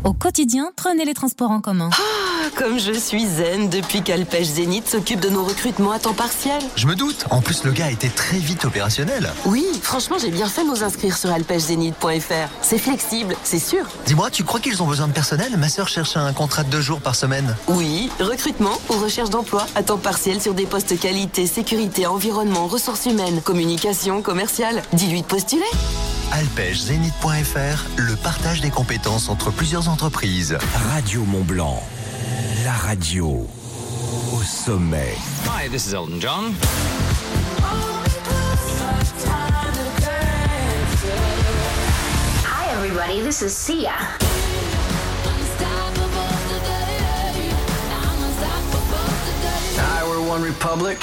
Au quotidien, prenez les transports en commun. Ah, comme je suis zen depuis qu'Alpège Zénith s'occupe de nos recrutements à temps partiel. Je me doute. En plus, le gars était très vite opérationnel. Oui, franchement, j'ai bien fait de nous inscrire sur alpègezénith.fr. C'est flexible, c'est sûr. Dis-moi, tu crois qu'ils ont besoin de personnel? Ma sœur cherche un contrat de 2 jours par semaine. Oui, recrutement ou recherche d'emploi à temps partiel sur des postes qualité, sécurité, environnement, ressources humaines, communication, commerciale. Dis-lui de postuler. alpègezénith.fr, le partage des compétences entre plusieurs entreprises. Radio Mont-Blanc, la radio au sommet. Hi, this is Elton John. Hi everybody, this is Sia. Hi, we're One Republic.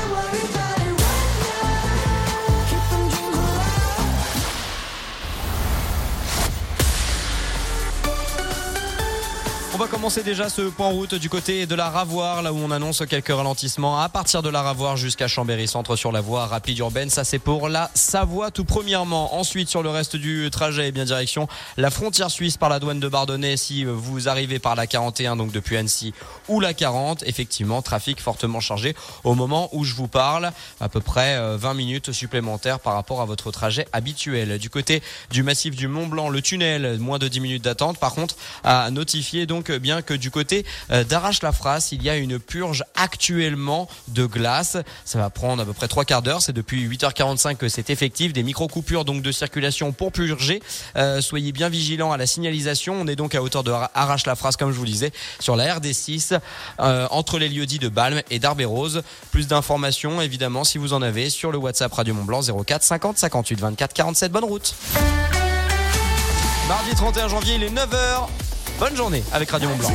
On va commencer déjà ce point route du côté de la Ravoire, là où on annonce quelques ralentissements à partir de la Ravoire jusqu'à Chambéry-Centre sur la voie rapide urbaine. Ça, c'est pour la Savoie tout premièrement. Ensuite, sur le reste du trajet, bien direction la frontière suisse par la douane de Bardonnay. Si vous arrivez par la 41, donc depuis Annecy, ou la 40, effectivement, trafic fortement chargé au moment où je vous parle. À peu près 20 minutes supplémentaires par rapport à votre trajet habituel. Du côté du massif du Mont-Blanc, le tunnel, moins de 10 minutes d'attente. Par contre, à notifier donc bien que du côté d'Arrache-la-Frasse, il y a une purge actuellement de glace. Ça va prendre à peu près 3 quarts d'heure. C'est depuis 8h45 que c'est effectif. Des micro-coupures donc de circulation pour purger. Soyez bien vigilants à la signalisation. On est donc à hauteur de Arrache-la-Frasse, comme je vous le disais, sur la RD6, entre les lieux-dits de Balme et d'Arbé-Rose. Plus d'informations, évidemment, si vous en avez, sur le WhatsApp Radio Mont-Blanc 04 50 58 24 47. Bonne route. Mardi 31 janvier, il est 9h. Bonne journée avec Radio Mont-Blanc.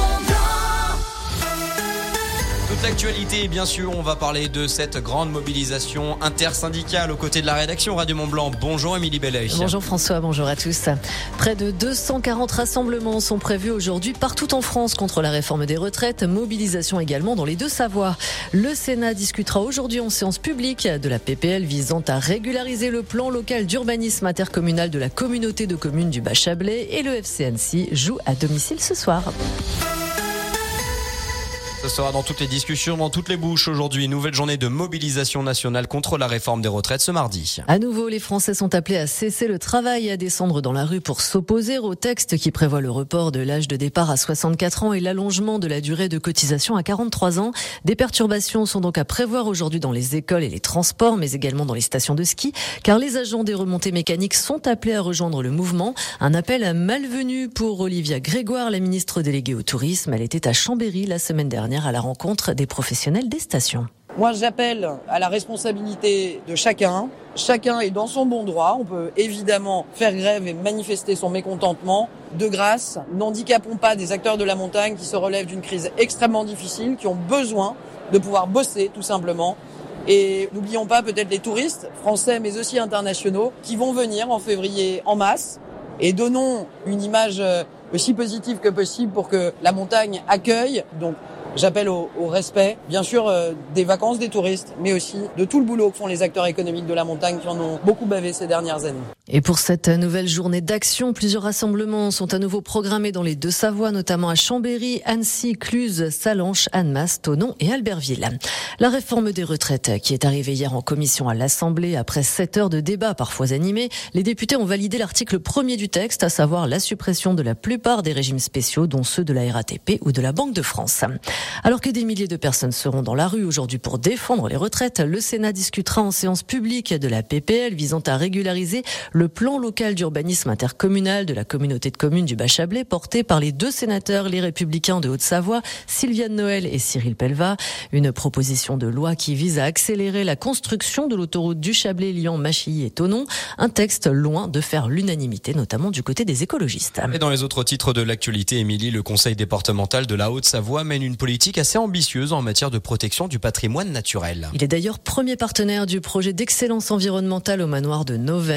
Toute l'actualité, bien sûr, on va parler de cette grande mobilisation intersyndicale aux côtés de la rédaction Radio Mont-Blanc. Bonjour Émilie Belleuil. Bonjour François, bonjour à tous. Près de 240 rassemblements sont prévus aujourd'hui partout en France contre la réforme des retraites. Mobilisation également dans les Deux-Savoies. Le Sénat discutera aujourd'hui en séance publique de la PPL visant à régulariser le plan local d'urbanisme intercommunal de la communauté de communes du Bas-Chablais, et le FC Annecy joue à domicile ce soir. Ce sera dans toutes les discussions, dans toutes les bouches aujourd'hui. Nouvelle journée de mobilisation nationale contre la réforme des retraites ce mardi. À nouveau, les Français sont appelés à cesser le travail et à descendre dans la rue pour s'opposer au texte qui prévoit le report de l'âge de départ à 64 ans et l'allongement de la durée de cotisation à 43 ans. Des perturbations sont donc à prévoir aujourd'hui dans les écoles et les transports, mais également dans les stations de ski, car les agents des remontées mécaniques sont appelés à rejoindre le mouvement. Un appel malvenu pour Olivia Grégoire, la ministre déléguée au tourisme. Elle était à Chambéry la semaine dernière à la rencontre des professionnels des stations. Moi, j'appelle à la responsabilité de chacun. Chacun est dans son bon droit. On peut évidemment faire grève et manifester son mécontentement. De grâce, n'handicapons pas des acteurs de la montagne qui se relèvent d'une crise extrêmement difficile, qui ont besoin de pouvoir bosser tout simplement. Et n'oublions pas peut-être les touristes français mais aussi internationaux qui vont venir en février en masse. Et donnons une image aussi positive que possible pour que la montagne accueille. Donc, j'appelle au respect, bien sûr, des vacances des touristes, mais aussi de tout le boulot que font les acteurs économiques de la montagne qui en ont beaucoup bavé ces dernières années. Et pour cette nouvelle journée d'action, plusieurs rassemblements sont à nouveau programmés dans les Deux-Savoies, notamment à Chambéry, Annecy, Cluses, Sallanches, Annemasse, Thonon et Albertville. La réforme des retraites qui est arrivée hier en commission à l'Assemblée après 7 heures de débat parfois animés, les députés ont validé l'article 1er du texte, à savoir la suppression de la plupart des régimes spéciaux, dont ceux de la RATP ou de la Banque de France. Alors que des milliers de personnes seront dans la rue aujourd'hui pour défendre les retraites, le Sénat discutera en séance publique de la PPL visant à régulariser le plan local d'urbanisme intercommunal de la communauté de communes du Bas-Chablais, porté par les 2 sénateurs, les Républicains de Haute-Savoie, Sylviane Noël et Cyril Pellevat. Une proposition de loi qui vise à accélérer la construction de l'autoroute du Chablais liant Machilly et Thonon. Un texte loin de faire l'unanimité, notamment du côté des écologistes. Et dans les autres titres de l'actualité, Émilie, le Conseil départemental de la Haute-Savoie mène une politique assez ambitieuse en matière de protection du patrimoine naturel. Il est d'ailleurs premier partenaire du projet d'excellence environnementale au manoir de Novelle, une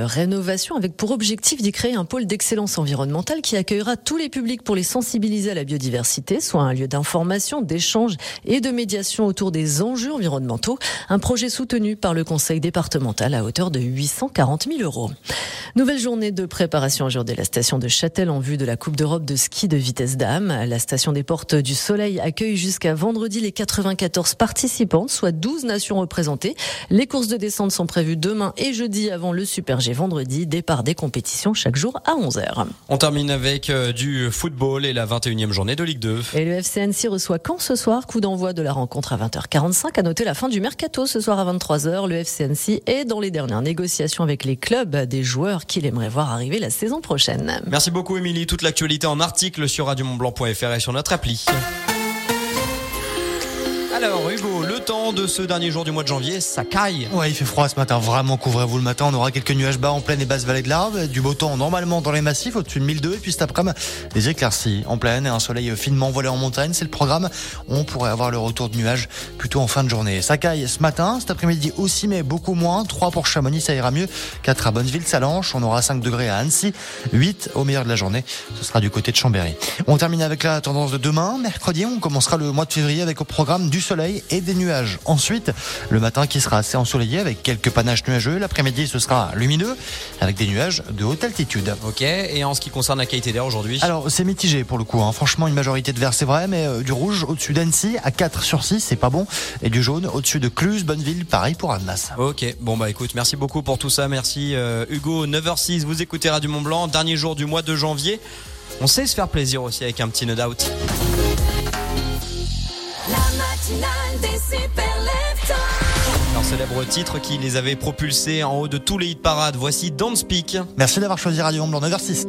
rénovation avec pour objectif d'y créer un pôle d'excellence environnementale qui accueillera tous les publics pour les sensibiliser à la biodiversité, soit un lieu d'information, d'échange et de médiation autour des enjeux environnementaux. Un projet soutenu par le conseil départemental à hauteur de 840 000 €. Nouvelle journée de préparation aujourd'hui à la station de Châtel en vue de la Coupe d'Europe de ski de vitesse dame. La station des Portes du Soleil accueille jusqu'à vendredi les 94 participantes, soit 12 nations représentées. Les courses de descente sont prévues demain et jeudi avant le Super G vendredi. Départ des compétitions chaque jour à 11h. On termine avec du football et la 21e journée de Ligue 2. Et le FC Annecy reçoit Caen ce soir. Coup d'envoi de la rencontre à 20h45. À noter la fin du mercato ce soir à 23h. Le FC Annecy est dans les dernières négociations avec les clubs des joueurs qu'il aimerait voir arriver la saison prochaine. Merci beaucoup Émilie. Toute l'actualité en article sur radiomontblanc.fr et sur notre appli. Alors Hugo, le temps de ce dernier jour du mois de janvier, ça caille. Ouais, il fait froid ce matin, vraiment couvrez-vous le matin. On aura quelques nuages bas en plaine et basse vallée de l'Arve, du beau temps normalement dans les massifs au-dessus de 1002 et puis cet après-midi des éclaircies en plaine et un soleil finement voilé en montagne, c'est le programme. On pourrait avoir le retour de nuages plutôt en fin de journée. Ça caille ce matin, cet après-midi aussi mais beaucoup moins. 3 pour Chamonix, ça ira mieux. 4 à Bonneville-Salanches, on aura 5 degrés à Annecy, 8 au meilleur de la journée. Ce sera du côté de Chambéry. On termine avec la tendance de demain. Mercredi, on commencera le mois de février avec au programme du soleil et des nuages. Ensuite, le matin qui sera assez ensoleillé avec quelques panaches nuageux. L'après-midi, ce sera lumineux avec des nuages de haute altitude. Ok, et en ce qui concerne la qualité d'air aujourd'hui? Alors, c'est mitigé pour le coup. Franchement, une majorité de vert, c'est vrai, mais du rouge au-dessus d'Annecy à 4 sur 6, c'est pas bon. Et du jaune au-dessus de Cluse, Bonneville, pareil pour Annemasse. Ok, bon bah écoute, merci beaucoup pour tout ça. Merci Hugo, 9h06, vous écoutez Radio Mont-Blanc, dernier jour du mois de janvier. On sait se faire plaisir aussi avec un petit No Doubt. Leur célèbre titre qui les avait propulsés en haut de tous les hit parades. Voici Don't Speak. Merci d'avoir choisi Radio Mont-Blanc 9h06.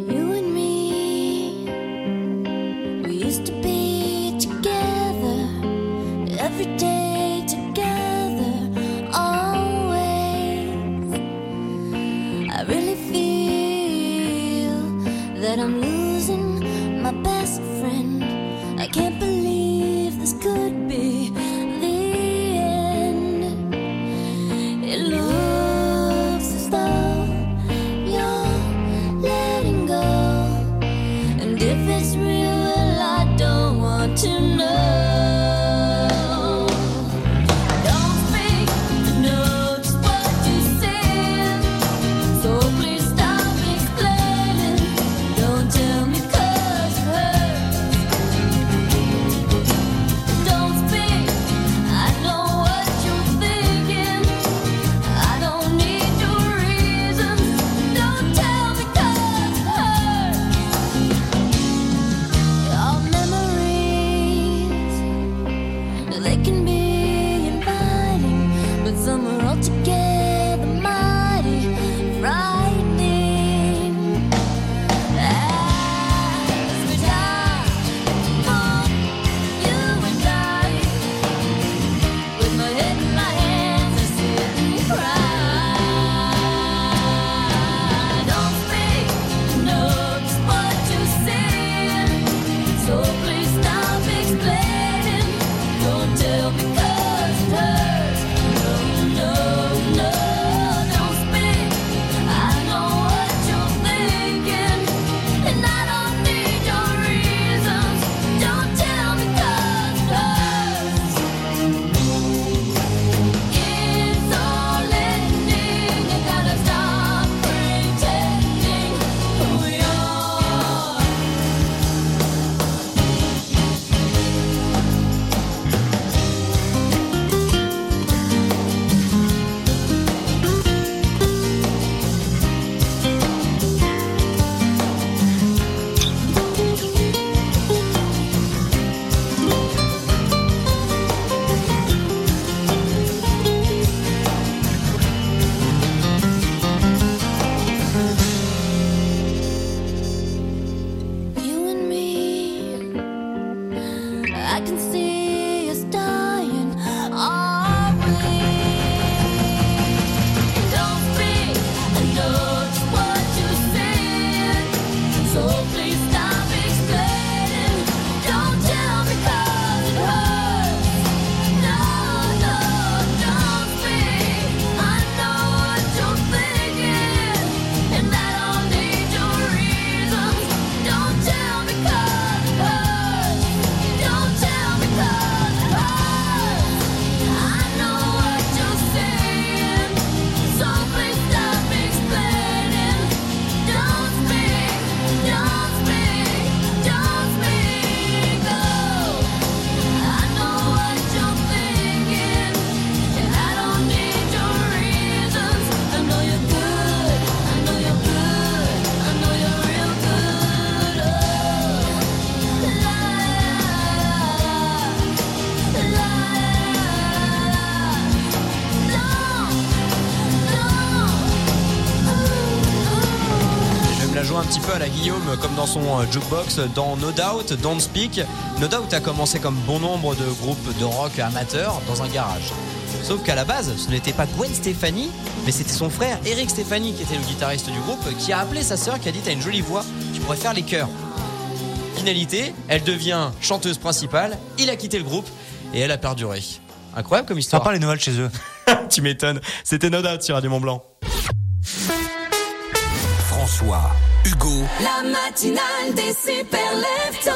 a joué un petit peu à la Guillaume comme dans son jukebox dans No Doubt, Don't Speak. No Doubt a commencé comme bon nombre de groupes de rock amateurs dans un garage. Sauf qu'à la base, ce n'était pas Gwen Stefani, mais c'était son frère Eric Stefani qui était le guitariste du groupe, qui a appelé sa sœur, qui a dit: t'as une jolie voix, tu pourrais faire les chœurs. Finalité, elle devient chanteuse principale, il a quitté le groupe et elle a perduré. Incroyable comme histoire. Sympa les nouvelles chez eux. Tu m'étonnes. C'était No Doubt sur Radio Mont-Blanc. François, Hugo, La matinale des super leftos.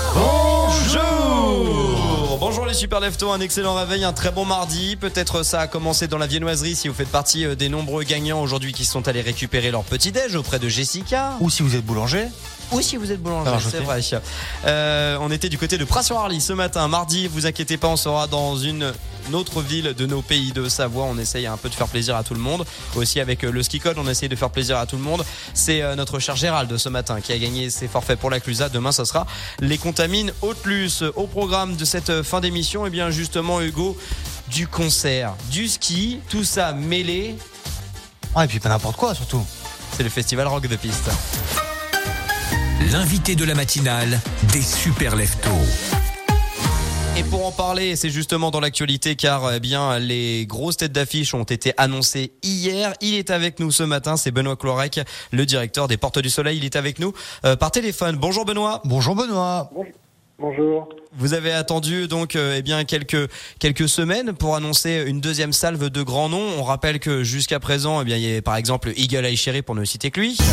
Bonjour les super leftos, un excellent réveil, un très bon mardi. Peut-être ça a commencé dans la viennoiserie si vous faites partie des nombreux gagnants aujourd'hui qui sont allés récupérer leur petit-déj auprès de Jessica. Ou si vous êtes boulanger. Ou si vous êtes boulanger, c'est vrai. On était du côté de Pras-sur-Arly ce matin, mardi. Vous inquiétez pas, on sera dans une autre ville de nos pays de Savoie. On essaye un peu de faire plaisir à tout le monde. Aussi avec le ski code, on essaye de faire plaisir à tout le monde. C'est notre cher Gérald ce matin qui a gagné ses forfaits pour la Clusa. Demain, ça sera les Contamines Haute-Luce. Au programme de cette fin d'émission, et bien justement, Hugo, du concert, du ski, tout ça mêlé. Ah, et puis pas n'importe quoi surtout. C'est le festival Rock de Piste. l'invité de la matinale des super leftos. Et pour en parler, c'est justement dans l'actualité car bien les grosses têtes d'affiche ont été annoncées hier. Il est avec nous ce matin, c'est Benoît Clorec, le directeur des Portes du Soleil. Il est avec nous par téléphone. Bonjour Benoît. Bonjour Benoît. Bonjour. Vous avez attendu donc bien quelques semaines pour annoncer une deuxième salve de grands noms. On rappelle que jusqu'à présent, il y a par exemple Eagle Eye Cherry pour ne citer que lui.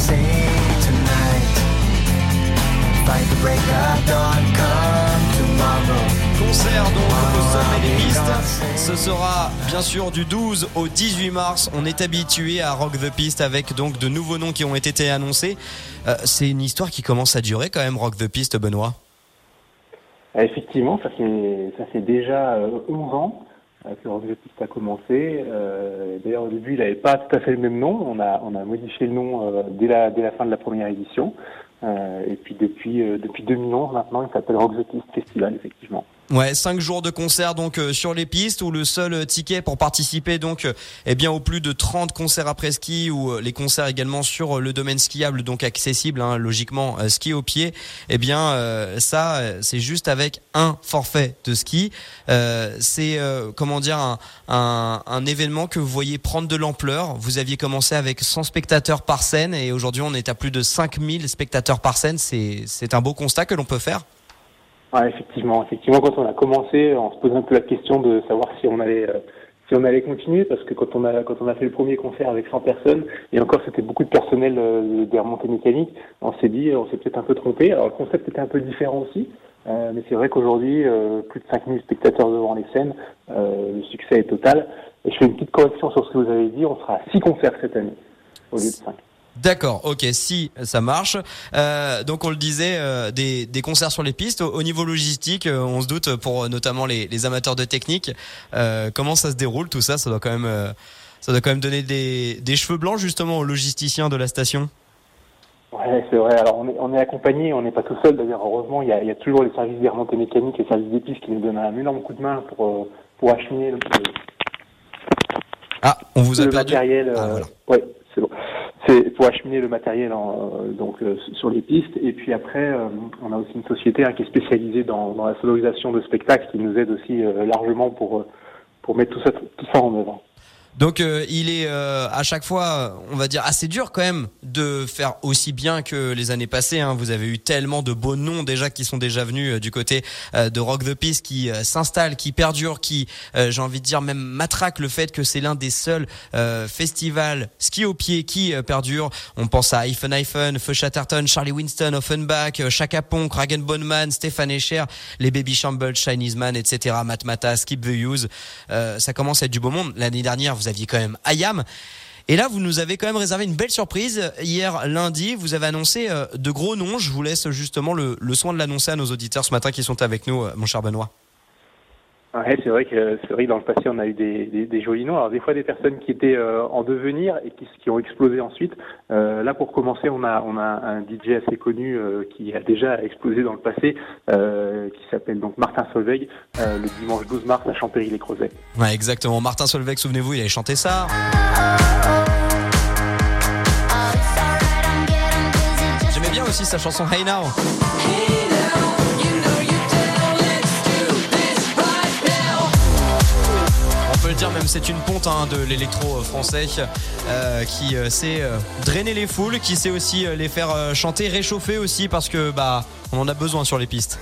Concert donc au sommet des pistes. Ce sera bien sûr du 12 au 18 mars. On est habitué à Rock the Piste avec donc de nouveaux noms qui ont été annoncés. C'est une histoire qui commence à durer quand même, Rock the Piste, Benoît. Effectivement, ça fait déjà 11 ans que Rock the Piste a commencé. D'ailleurs, au début, il n'avait pas tout à fait le même nom. On a modifié le nom dès la fin de la première édition. Et puis depuis 2011 maintenant, il s'appelle Rock the Piste Festival, effectivement. Ouais, 5 jours de concert donc sur les pistes où le seul ticket pour participer donc aux plus de 30 concerts après ski ou les concerts également sur le domaine skiable donc accessible logiquement ski au pied, ça c'est juste avec un forfait de ski. C'est un événement que vous voyez prendre de l'ampleur. Vous aviez commencé avec 100 spectateurs par scène et aujourd'hui on est à plus de 5000 spectateurs par scène. C'est un beau constat que l'on peut faire. Ouais, effectivement, quand on a commencé, on se posait un peu la question de savoir si on allait continuer, parce que quand on a fait le premier concert avec 100 personnes, et encore c'était beaucoup de personnel des remontées mécaniques, on s'est peut-être un peu trompé. Alors le concept était un peu différent aussi, mais c'est vrai qu'aujourd'hui, plus de 5000 spectateurs devant les scènes, le succès est total. Et je fais une petite correction sur ce que vous avez dit, on sera à 6 concerts cette année, au lieu de 5. D'accord, ok, si ça marche. Donc on le disait, des concerts sur les pistes. Au niveau logistique, on se doute pour notamment les amateurs de technique. Comment ça se déroule tout ça? Ça doit quand même donner des cheveux blancs justement aux logisticiens de la station. Ouais, c'est vrai. Alors on est accompagné, on n'est pas tout seul. D'ailleurs, heureusement, il y a toujours les services des remontées mécaniques, les services des pistes qui nous donnent un énorme coup de main pour acheminer on vous a le perdu. Matériel. Voilà. Ouais, c'est bon. C'est pour acheminer le matériel sur les pistes. Et puis après, on a aussi une société qui est spécialisée dans la sonorisation de spectacles qui nous aide aussi largement pour mettre tout ça en œuvre. Donc il est à chaque fois, on va dire, assez dur quand même de faire aussi bien que les années passées. Vous avez eu tellement de beaux noms déjà qui sont déjà venus du côté de Rock the Piste, qui s'installent, qui perdurent, qui, j'ai envie de dire, même matraquent le fait que c'est l'un des seuls festivals ski au pied qui perdure. On pense à Hyphen, Feu Chatterton, Charlie Winston, Offenbach, Chaka Ponk, Ragen Bonman, Stéphane Escher, les Baby Shambles, Chinese Man, etc., Matmata, Skip the Use. Ça commence à être du beau monde. L'année dernière, vous aviez quand même IAM. Et là, vous nous avez quand même réservé une belle surprise. Hier, lundi, vous avez annoncé de gros noms. Je vous laisse justement le soin de l'annoncer à nos auditeurs ce matin qui sont avec nous, mon cher Benoît. Ouais, c'est vrai que dans le passé, on a eu des jolis noms. Alors des fois, des personnes qui étaient en devenir et qui ont explosé ensuite. Là, pour commencer, on a un DJ assez connu qui a déjà explosé dans le passé, qui s'appelle donc Martin Solveig, le dimanche 12 mars à Champéry-les-Creusets. Ouais, exactement. Martin Solveig, souvenez-vous, il avait chanté ça. aussi sa chanson Hey Now. On peut le dire, même c'est une ponte de l'électro français qui sait drainer les foules, qui sait aussi les faire chanter, réchauffer aussi, parce que on en a besoin sur les pistes.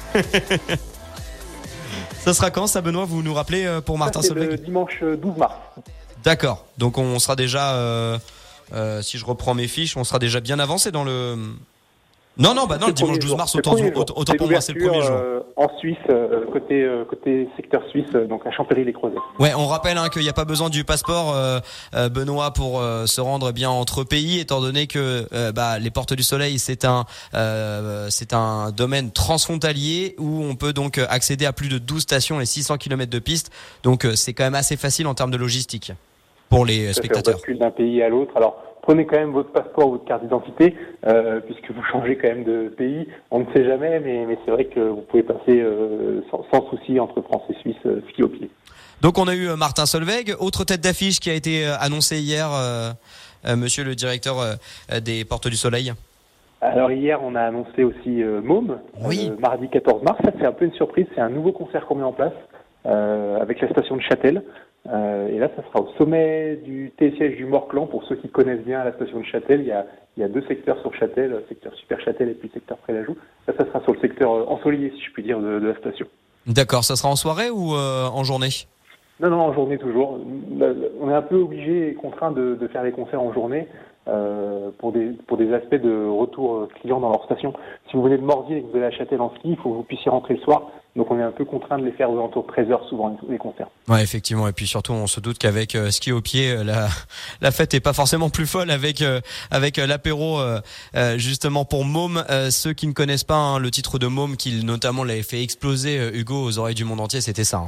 Ça sera quand ça, Benoît, vous nous rappelez pour Martin Solveig? Le dimanche 12 mars. D'accord, donc on sera déjà, si je reprends mes fiches, on sera déjà bien avancé dans le... Non, le dimanche 12 mars, autant pour moi, c'est le premier jour. En Suisse, côté secteur suisse, donc à Champéry-les-Crozets. Ouais, on rappelle qu'il n'y a pas besoin du passeport, Benoît, pour se rendre bien entre pays, étant donné que les Portes du Soleil, c'est un domaine transfrontalier où on peut donc accéder à plus de 12 stations et 600 km de pistes. Donc c'est quand même assez facile en termes de logistique pour les spectateurs. On bascule d'un pays à l'autre. Alors, prenez quand même votre passeport, votre carte d'identité, puisque vous changez quand même de pays. On ne sait jamais, mais c'est vrai que vous pouvez passer sans souci entre France et Suisse, ski au pied. Donc on a eu Martin Solveig, autre tête d'affiche qui a été annoncée hier, monsieur le directeur des Portes du Soleil. Alors hier, on a annoncé aussi Môme, mardi 14 mars. Ça, c'est un peu une surprise, c'est un nouveau concert qu'on met en place avec la station de Châtel. Et là, ça sera au sommet du télésiège du Morclan. Pour ceux qui connaissent bien la station de Châtel, il y a deux secteurs sur Châtel, le secteur Super Châtel et puis le secteur Pré-Lajoux. Là, ça sera sur le secteur ensoleillé, si je puis dire, de la station. D'accord, ça sera en soirée ou en journée? Non, en journée toujours. On est un peu obligé et contraint de faire les concerts en journée pour des aspects de retour clients dans leur station. Si vous venez de Mordier et que vous allez à Châtel en ski, il faut que vous puissiez rentrer le soir. Donc on est un peu contraint de les faire aux alentours de 13h souvent, les concerts. Ouais, effectivement. Et puis surtout, on se doute qu'avec ski au pied, la fête est pas forcément plus folle avec l'apéro justement pour Môme. Ceux qui ne connaissent pas le titre de Môme, qui notamment l'avait fait exploser, Hugo, aux oreilles du monde entier, c'était ça.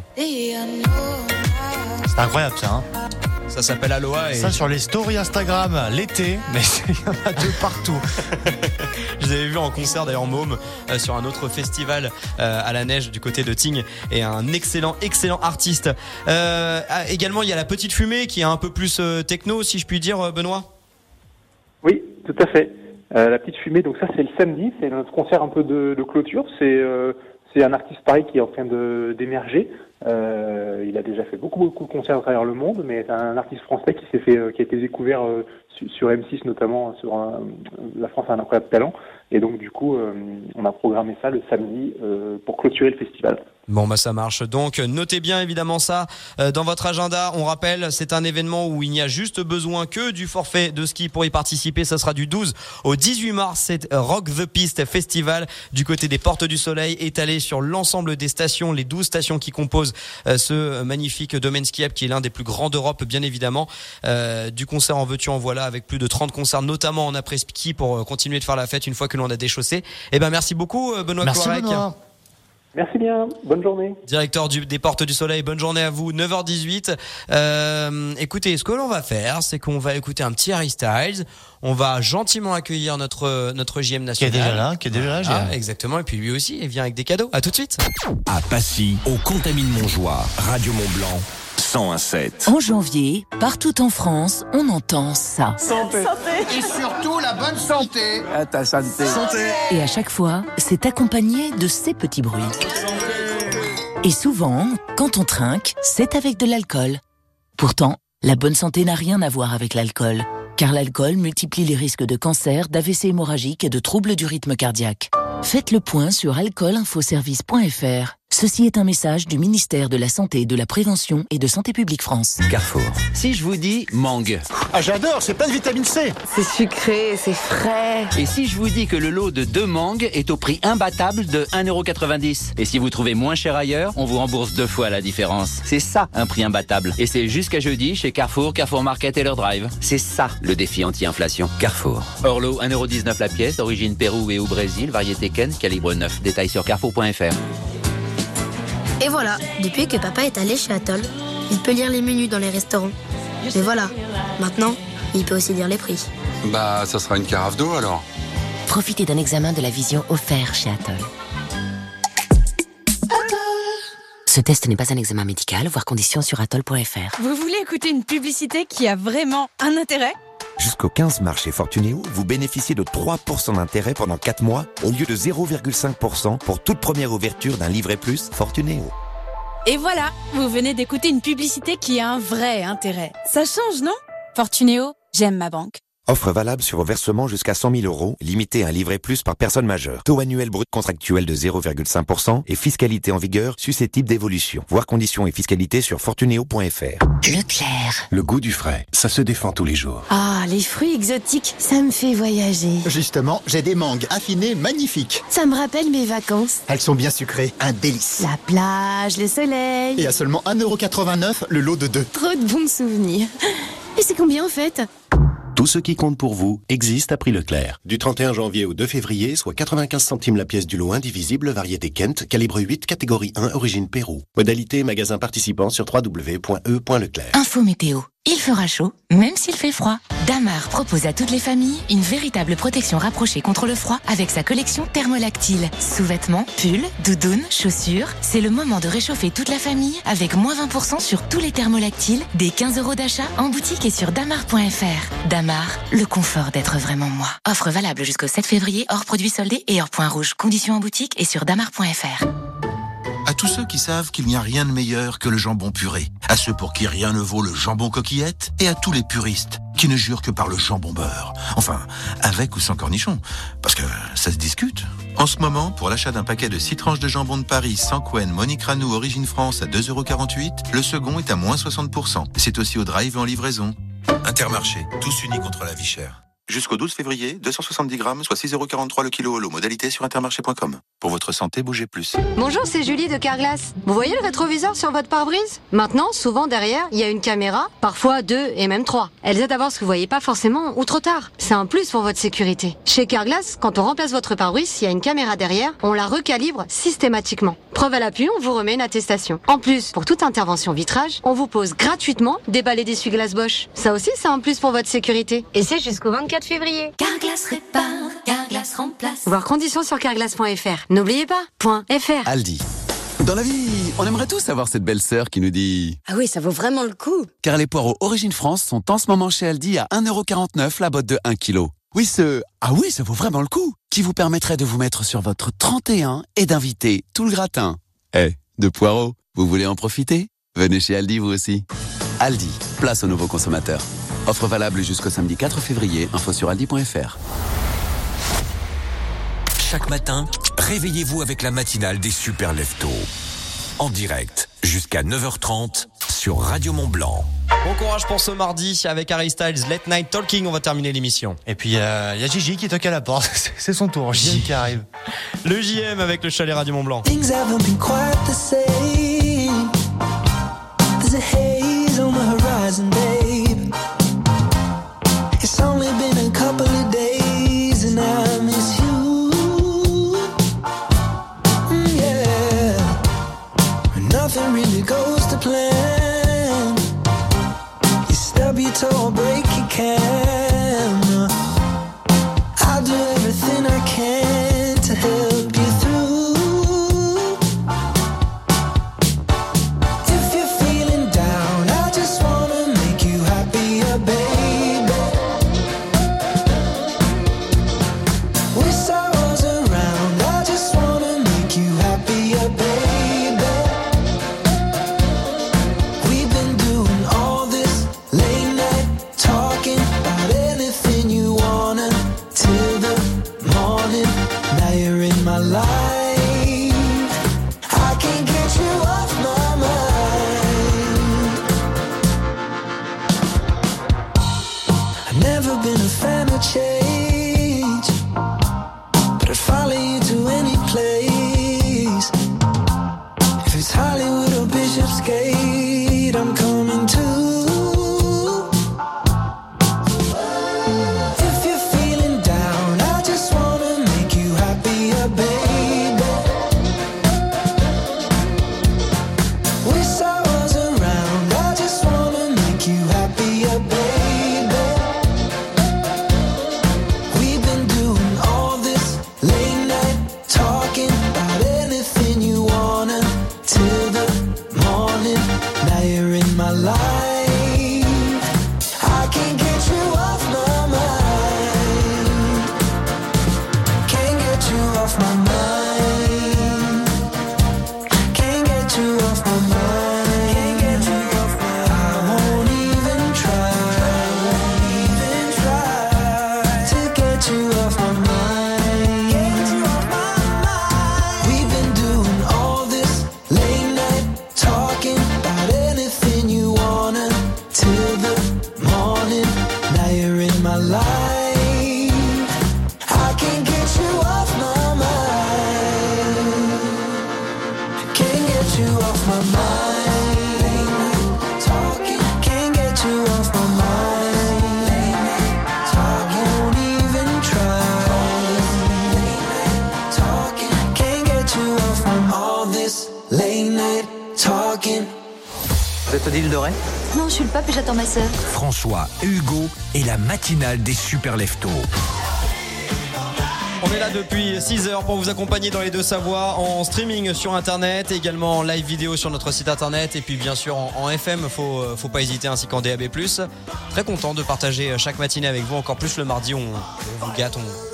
C'est incroyable ça. Ça s'appelle Aloha. Et ça sur les stories Instagram l'été, mais il y en a deux partout. Je les avais vus en concert d'ailleurs en Môme sur un autre festival à la neige du côté de Tignes, et un excellent artiste. Également, il y a la Petite Fumée qui est un peu plus techno, si je puis dire, Benoît. Oui, tout à fait. La Petite Fumée, donc ça c'est le samedi, c'est notre concert un peu de clôture. C'est un artiste pareil qui est en train d'émerger. Il a déjà fait beaucoup de concerts à travers le monde, mais c'est un artiste français qui a été découvert sur M6 notamment, sur La France a un incroyable talent. Et donc du coup, on a programmé ça le samedi pour clôturer le festival. Bon, ça marche. Donc, notez bien évidemment ça dans votre agenda. On rappelle, c'est un événement où il n'y a juste besoin que du forfait de ski pour y participer. Ça sera du 12 au 18 mars. C'est Rock the Piste Festival du côté des Portes du Soleil, étalé sur l'ensemble des stations, les 12 stations qui composent ce magnifique domaine skiable qui est l'un des plus grands d'Europe, bien évidemment. Du concert en veux-tu en voilà, avec plus de 30 concerts, notamment en après-ski, pour continuer de faire la fête une fois que l'on a déchaussé. Merci beaucoup, Benoît Cloirec. Merci bien, bonne journée. Directeur des Portes du Soleil, bonne journée à vous, 9h18. Écoutez, ce que l'on va faire, c'est qu'on va écouter un petit Harry Styles. On va gentiment accueillir notre JM national. Qui est déjà là. Exactement, et puis lui aussi, il vient avec des cadeaux. À tout de suite. À Passy, au Contamine-Montjoie, Radio Mont-Blanc, 101.7. En janvier, partout en France, on entend ça. Santé. Et surtout la bonne santé. À ta santé. Santé. Et à chaque fois, c'est accompagné de ces petits bruits. Et souvent, quand on trinque, c'est avec de l'alcool. Pourtant, la bonne santé n'a rien à voir avec l'alcool. Car l'alcool multiplie les risques de cancer, d'AVC hémorragique et de troubles du rythme cardiaque. Faites le point sur alcoolinfoservice.fr. Ceci est un message du ministère de la Santé, de la Prévention et de Santé publique France. Carrefour. Si je vous dis mangue. Ah j'adore, c'est plein de vitamine C. C'est sucré, c'est frais. Et si je vous dis que le lot de 2 mangues est au prix imbattable de 1,90 €. Et si vous trouvez moins cher ailleurs, on vous rembourse 2 fois la différence. C'est ça, un prix imbattable. Et c'est jusqu'à jeudi chez Carrefour, Carrefour Market et leur Drive. C'est ça, le défi anti-inflation. Carrefour. Orlo, 1,19 € la pièce, origine Pérou et ou Brésil, variété Ken, calibre 9. Détails sur carrefour.fr. Et voilà, depuis que papa est allé chez Atoll, il peut lire les menus dans les restaurants. Mais voilà, maintenant, il peut aussi lire les prix. Ça sera une carafe d'eau alors. Profitez d'un examen de la vision offert chez Atoll. Ce test n'est pas un examen médical, voir conditions sur atoll.fr. Vous voulez écouter une publicité qui a vraiment un intérêt ? Jusqu'au 15 mars chez Fortunéo, vous bénéficiez de 3% d'intérêt pendant 4 mois au lieu de 0,5% pour toute première ouverture d'un livret plus Fortunéo. Et voilà, vous venez d'écouter une publicité qui a un vrai intérêt. Ça change, non ? Fortunéo, j'aime ma banque. Offre valable sur vos versements jusqu'à 100 000 €, limité à un livret plus par personne majeure. Taux annuel brut contractuel de 0,5% et fiscalité en vigueur susceptible d'évolution. Voir conditions et fiscalité sur fortuneo.fr. Leclerc. Le goût du frais, ça se défend tous les jours. Ah, les fruits exotiques, ça me fait voyager. Justement, j'ai des mangues affinées magnifiques. Ça me rappelle mes vacances. Elles sont bien sucrées, un délice. La plage, le soleil. Et à seulement 1,89 € le lot de 2. Trop de bons souvenirs. Et c'est combien en fait ? Tout ce qui compte pour vous existe à prix Leclerc. Du 31 janvier au 2 février, soit 95 centimes la pièce du lot indivisible, variété Kent, calibre 8, catégorie 1, origine Pérou. Modalité magasin participant sur www.e.leclerc. Info météo. Il fera chaud, même s'il fait froid. Damar propose à toutes les familles une véritable protection rapprochée contre le froid avec sa collection thermolactyle. Sous-vêtements, pulls, doudounes, chaussures. C'est le moment de réchauffer toute la famille avec moins 20% sur tous les thermolactyles, des 15 € d'achat en boutique et sur damar.fr. Damar, le confort d'être vraiment moi. Offre valable jusqu'au 7 février, hors produits soldés et hors point rouge. Conditions en boutique et sur damar.fr. À tous ceux qui savent qu'il n'y a rien de meilleur que le jambon puré, à ceux pour qui rien ne vaut le jambon coquillette, et à tous les puristes qui ne jurent que par le jambon beurre. Enfin, avec ou sans cornichon, parce que ça se discute. En ce moment, pour l'achat d'un paquet de 6 tranches de jambon de Paris sans Quen, Monique Ranou, origine France à 2,48 €, le second est à moins 60%. C'est aussi au drive et en livraison. Intermarché, tous unis contre la vie chère. Jusqu'au 12 février, 270 grammes, soit 6,43 € le kilo. Modalité sur intermarché.com. Pour votre santé, bougez plus. Bonjour, c'est Julie de Carglass. Vous voyez le rétroviseur sur votre pare-brise ? Maintenant, souvent derrière, il y a une caméra, parfois 2 et même 3. Elles aident à voir ce que vous voyez pas forcément ou trop tard. C'est un plus pour votre sécurité. Chez Carglass, quand on remplace votre pare-brise, il y a une caméra derrière, on la recalibre systématiquement. Preuve à l'appui, on vous remet une attestation. En plus, pour toute intervention vitrage, on vous pose gratuitement des balais d'essuie-glace Bosch. Ça aussi, c'est un plus pour votre sécurité. Et c'est jusqu'au 24 février. Carglass répare, Carglass remplace. Voir conditions sur carglass.fr. N'oubliez pas, .fr. Aldi. Dans la vie, on aimerait tous avoir cette belle sœur qui nous dit... Ah oui, ça vaut vraiment le coup. Car les poireaux Origine France sont en ce moment chez Aldi à 1,49 € la botte de 1 kg. Oui, ah oui, ça vaut vraiment le coup. Qui vous permettrait de vous mettre sur votre 31 et d'inviter tout le gratin. De poireaux, vous voulez en profiter ? Venez chez Aldi vous aussi. Aldi, place aux nouveaux consommateurs. Offre valable jusqu'au samedi 4 février. Info sur aldi.fr. Chaque matin, réveillez-vous avec la matinale des Super Leftos. En direct, jusqu'à 9h30 sur Radio Mont-Blanc. Bon courage pour ce mardi avec Harry Styles, Late Night Talking. On va terminer l'émission. Et puis il y a Gigi qui toque à la porte. C'est son tour. JM qui arrive. Le JM avec le chalet Radio Mont-Blanc. Things haven't been quite the same. There's a haze on the horizon, babe. It's only been a couple of days and I miss you. Yeah. Nothing really goes to plan. You stub your toe or break your camera. I'll do everything I can to help you through. If you're feeling down, I just wanna make you happier, baby. With sorrows around, I just wanna make you happier, baby. We've been doing all this late night talking about anything you wanna till the morning. Now you're in my life. I can't get you off my mind. I've never been a fan of change, but I'd follow you to any place. If it's Hollywood or Bishopsgate, I'm coming too. If you're feeling down, I just wanna make you happier, baby. With sorrows around, I just wanna make you happier, baby. We've been doing all this late night talking about anything you wanna till the morning. Now you're in my life. I can't get you off my off my mind. Can't get you off my mind. Can't get you off my mind. I won't even try to get you off my mind. Get you off my mind. We've been doing all this late night talking about anything you wanna till the morning. Now you're in my life. I can't get you off my mind. Can't get you off my mind. Talking, can't get you off my mind. Won't even try. Talking, can't get you off my mind. All this late night talking. Vous êtes Odile Doré? Non, je suis le pape et j'attends ma sœur. François et Hugo et la matinale des super leftos. On est là depuis 6h pour vous accompagner dans les deux Savoies en streaming sur internet, également en live vidéo sur notre site internet et puis bien sûr en FM, faut pas hésiter, ainsi qu'en DAB+. Très content de partager chaque matinée avec vous, encore plus le mardi, on vous gâte,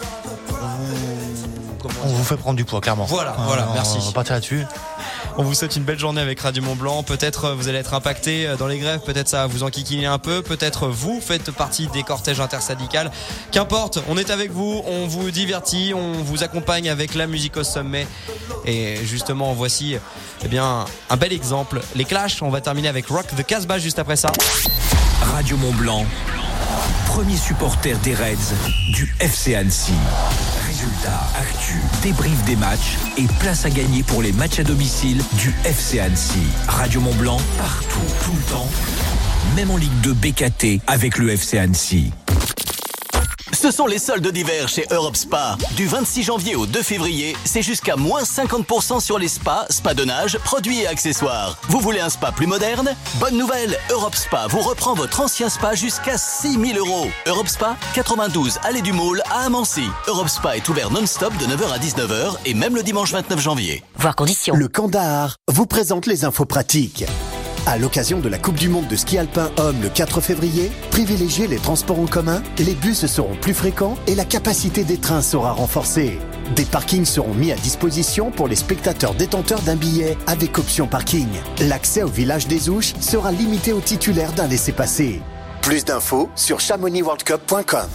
On vous fait prendre du poids, clairement. Voilà, merci. On va partir là-dessus. On vous souhaite une belle journée avec Radio Mont-Blanc. Peut-être vous allez être impacté dans les grèves, peut-être ça va vous enquiquiner un peu, peut-être vous faites partie des cortèges intersyndicales. Qu'importe, on est avec vous, on vous divertit, on vous accompagne avec la musique au sommet. Et justement, voici un bel exemple. Les Clash, on va terminer avec Rock the Casbah juste après ça. Radio Mont-Blanc, premier supporter des Reds du FC Annecy. Résultats, actu, débrief des matchs et place à gagner pour les matchs à domicile du FC Annecy. Radio Mont-Blanc, partout, tout le temps, même en Ligue 2 BKT avec le FC Annecy. Ce sont les soldes d'hiver chez Europe Spa. Du 26 janvier au 2 février, c'est jusqu'à moins 50% sur les spas, spas de nage, produits et accessoires. Vous voulez un spa plus moderne? Bonne nouvelle, Europe Spa vous reprend votre ancien spa jusqu'à 6 000 €. Europe Spa, 92 Allée du Môle à Amancy. Europe Spa est ouvert non-stop de 9h à 19h et même le dimanche 29 janvier. Voir conditions. Le Kandahar vous présente les infos pratiques. À l'occasion de la Coupe du Monde de ski alpin homme le 4 février, privilégiez les transports en commun, les bus seront plus fréquents et la capacité des trains sera renforcée. Des parkings seront mis à disposition pour les spectateurs détenteurs d'un billet avec option parking. L'accès au village des Ouches sera limité aux titulaires d'un laissez-passer. Plus d'infos sur chamonixworldcup.com.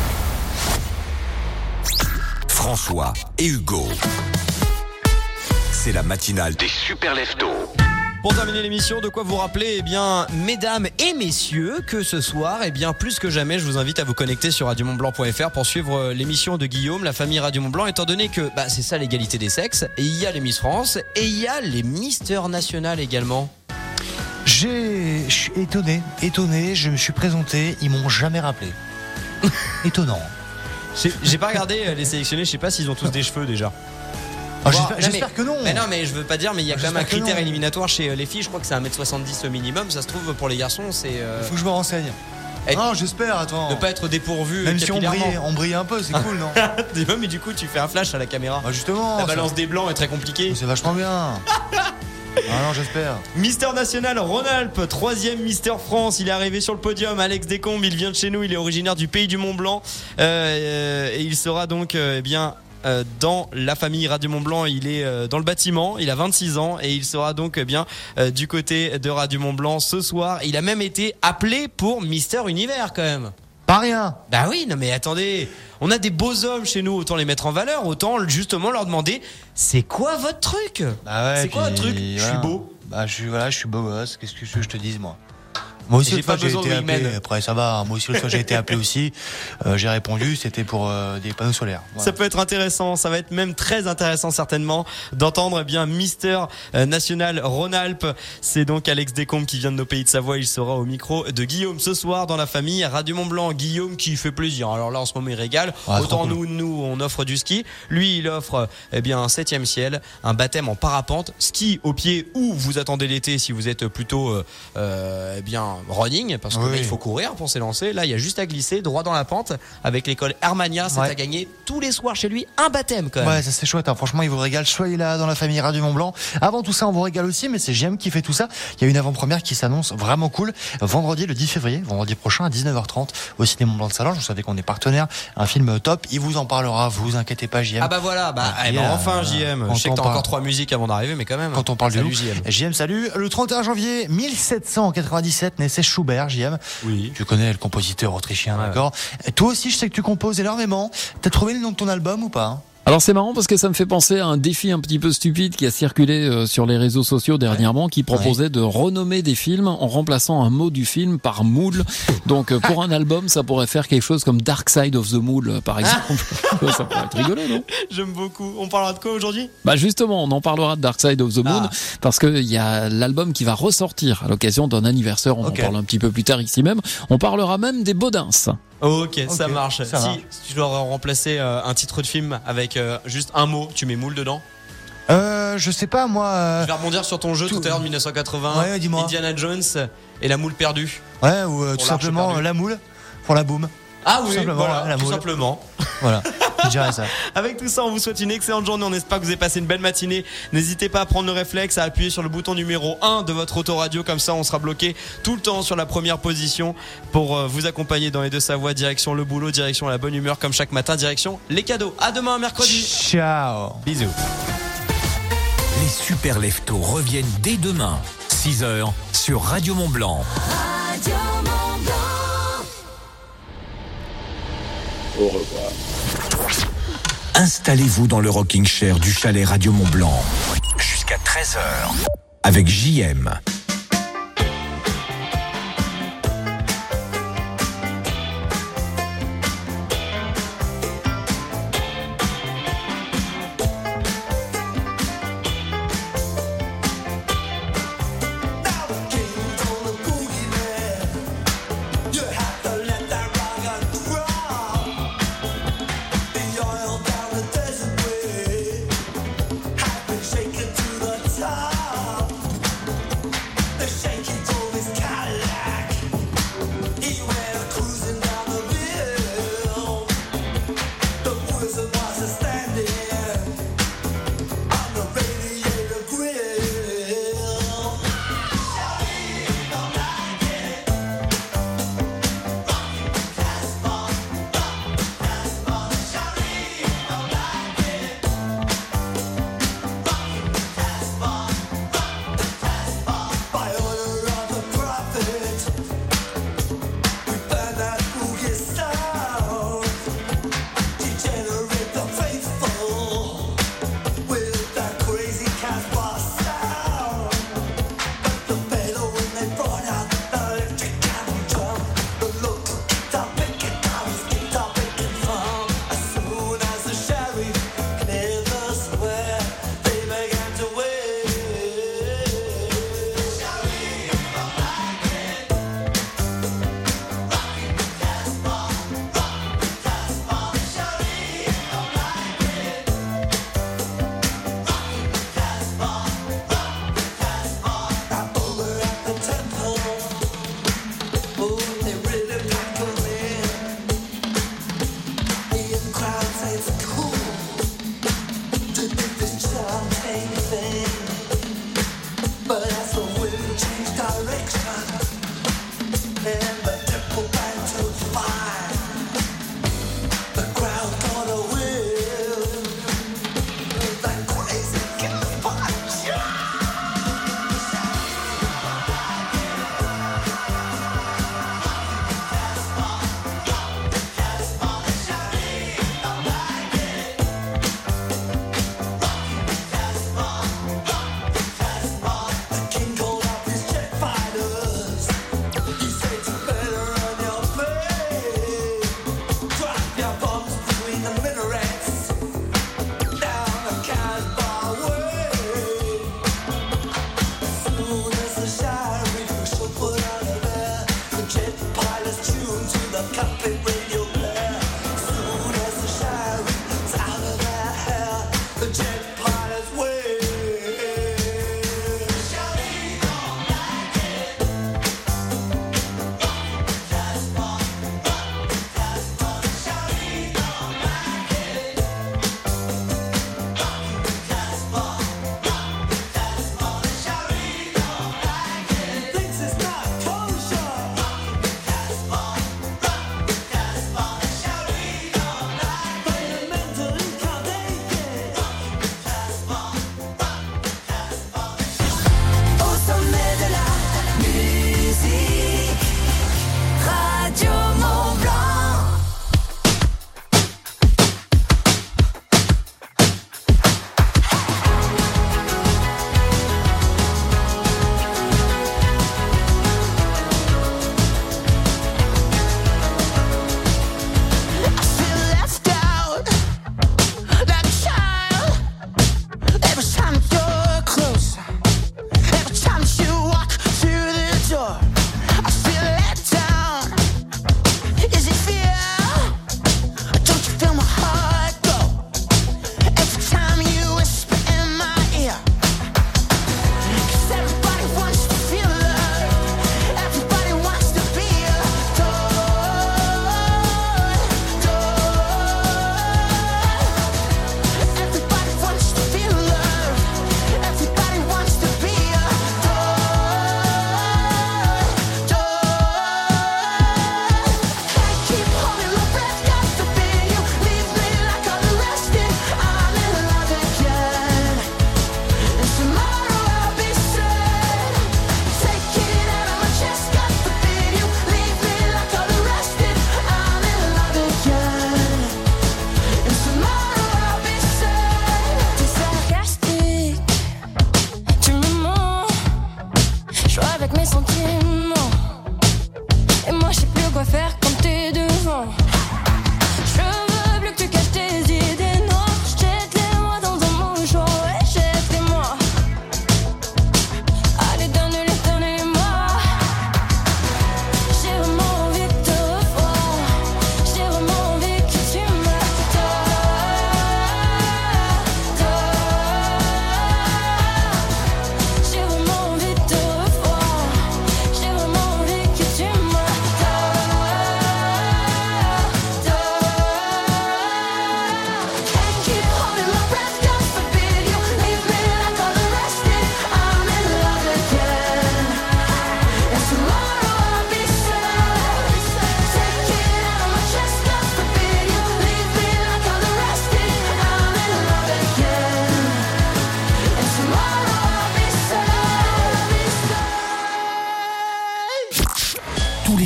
François et Hugo. C'est la matinale des super leftos. Pour terminer l'émission, de quoi vous rappeler, mesdames et messieurs, que ce soir, plus que jamais, je vous invite à vous connecter sur radiomontblanc.fr pour suivre l'émission de Guillaume, la famille Radio Mont-Blanc, étant donné que, c'est ça l'égalité des sexes, et il y a les Miss France, et il y a les Mister National également. Je suis étonné, je me suis présenté, ils m'ont jamais rappelé. Étonnant. J'ai pas regardé les sélectionnés, je sais pas s'ils ont tous des cheveux déjà. J'espère que non. Mais non, mais je veux pas dire, mais il y a quand même un critère éliminatoire chez les filles. Je crois que c'est 1m70 au minimum. Ça se trouve, pour les garçons, c'est. Il faut que je me renseigne. Non, j'espère, attends. Ne pas être dépourvu. Même si on brille un peu, c'est cool, non? Mais du coup, tu fais un flash à la caméra. Justement. La balance des blancs est très compliquée. C'est vachement bien. Non, j'espère. Mister National Rhône-Alpes, 3e Mister France. Il est arrivé sur le podium. Alex Descombes, il vient de chez nous. Il est originaire du pays du Mont-Blanc. Et il sera donc, dans la famille Radio Mont-Blanc. Il est dans le bâtiment, il a 26 ans et il sera donc du côté de Radio Mont-Blanc ce soir. Il a même été appelé pour Mister Univers quand même. Pas rien. Bah oui, non mais attendez, on a des beaux hommes chez nous, autant les mettre en valeur, autant justement leur demander c'est quoi votre truc? C'est quoi votre truc? Je suis beau. Je suis beau gosse, qu'est-ce que je te dise moi? Moi aussi, l'autre fois, j'ai été appelé. Après, ça va. Moi aussi, l'autre fois, j'ai été appelé aussi. J'ai répondu. C'était pour des panneaux solaires. Voilà. Ça peut être intéressant. Ça va être même très intéressant, certainement, d'entendre Mister National Rhône-Alpes. C'est donc Alex Descombes qui vient de nos pays de Savoie. Il sera au micro de Guillaume ce soir dans la famille Radio Mont-Blanc. Guillaume qui fait plaisir. Alors là, en ce moment, il régale. Autant nous, on offre du ski. Lui, il offre, un 7e ciel, un baptême en parapente, ski au pied où vous attendez l'été si vous êtes plutôt, running, parce que là, il faut courir pour s'élancer. Là, il y a juste à glisser droit dans la pente avec l'école Hermania. C'est à gagner tous les soirs chez lui un baptême quand même. Ouais, ça c'est chouette. Franchement, il vous régale. Soyez là dans la famille Radio Mont-Blanc. Avant tout ça, on vous régale aussi, mais c'est JM qui fait tout ça. Il y a une avant-première qui s'annonce vraiment cool. Vendredi, le 10 février, vendredi prochain à 19h30 au ciné Mont-Blanc de Salange. Vous savez qu'on est partenaire. Un film top. Il vous en parlera. Vous inquiétez pas, JM. Ah bah voilà. Enfin, JM. Je sais que t'as encore 3 musiques avant d'arriver, mais quand même. Quand on parle salut, de JM, salut. Le 31 janvier 1797 naissait Schubert, JM. Oui. Tu connais le compositeur autrichien, d'accord. Toi aussi, je sais que tu composes énormément. T'as trouvé le nom de ton album ou pas? Alors c'est marrant parce que ça me fait penser à un défi un petit peu stupide qui a circulé sur les réseaux sociaux dernièrement, qui proposait de renommer des films en remplaçant un mot du film par moule. Donc pour un album, ça pourrait faire quelque chose comme Dark Side of the Moule, par exemple. Ça pourrait être rigolo, non? J'aime beaucoup. On parlera de quoi aujourd'hui? Bah justement, on en parlera de Dark Side of the Moon parce que il y a l'album qui va ressortir à l'occasion d'un anniversaire. On en parle un petit peu plus tard ici même. On parlera même des Bodins. Ok, ça marche. Si tu dois remplacer un titre de film avec juste un mot, tu mets moule dedans? Je sais pas, moi. Je vais rebondir sur ton jeu tout à l'heure de 1980. Ouais, dis-moi. Indiana Jones et la moule perdue. Ouais, ou tout simplement la moule pour la boum. Ah oui, voilà, tout simplement. Voilà, je dirais ça. Avec tout ça, on vous souhaite une excellente journée. On espère que vous avez passé une belle matinée. N'hésitez pas à prendre le réflexe, à appuyer sur le bouton numéro 1 de votre autoradio. Comme ça, on sera bloqué tout le temps sur la première position pour vous accompagner dans les deux Savoies. Direction le boulot, direction la bonne humeur, comme chaque matin, direction les cadeaux. À demain, mercredi. Ciao. Bisous. Les super leftos reviennent dès demain, 6h, sur Radio Mont-Blanc. Radio Mont-Blanc. Au revoir. Installez-vous dans le rocking chair du chalet Radio Mont-Blanc jusqu'à 13h avec JM. Shake it to the top.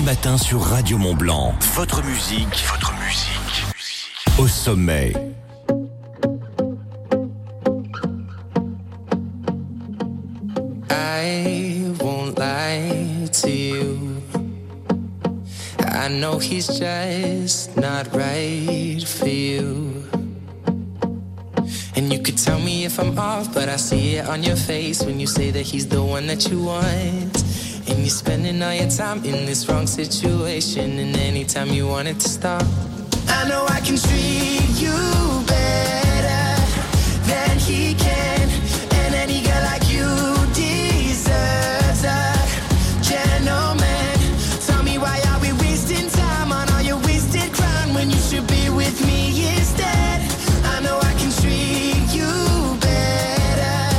matin sur Radio Mont-Blanc. Votre musique au sommet. I won't lie to you. I know he's just not right for you. And you could tell me if I'm off, but I see it on your face when you say that he's the one that you want. And you're spending all your time in this wrong situation, and anytime you want it to stop, I know I can treat you better than he can. And any girl like you deserves a gentleman. Tell me, why are we wasting time on all your wasted crown when you should be with me instead? I know I can treat you better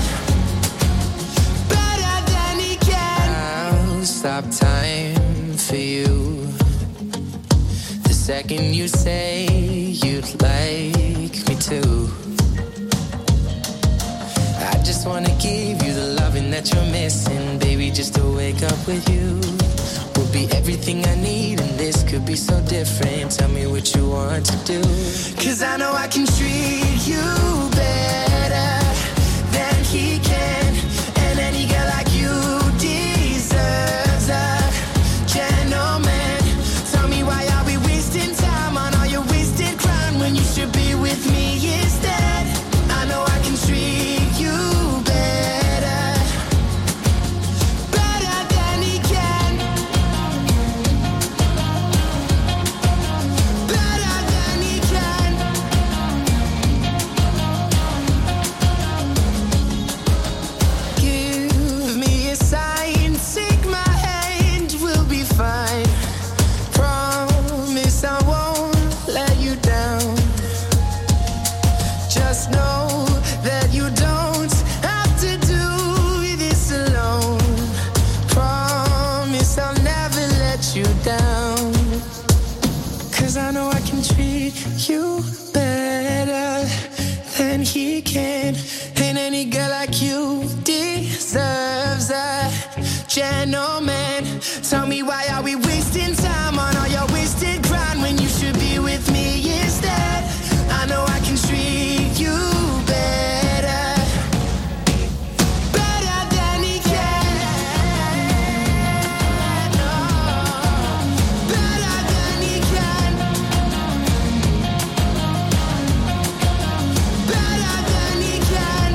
than he can. I'll stop time for you the second you say you'd like me to. I just wanna give you the loving that you're missing, baby. Just to wake up with you will be everything I need, and this could be so different. Tell me what you want to do, 'cause I know I can treat you better than he can. And any girl like you deserves a gentleman. Tell me, why are we wasting time on all your wasted crown when you should be with me instead? I know I can treat you better than he can. Better than he can. Give me a sign, take my hand, we'll be fine. Promise I won't let you down. Just know that you don't have to do this alone. Promise I'll never let you down. 'Cause I know I can treat you better than he can. And any girl like you deserves a gentleman. Tell me, why are we wasting time on all your wasted grind when you should be with me instead? I know I can treat you better than he can. No, better than he can. Better than he can.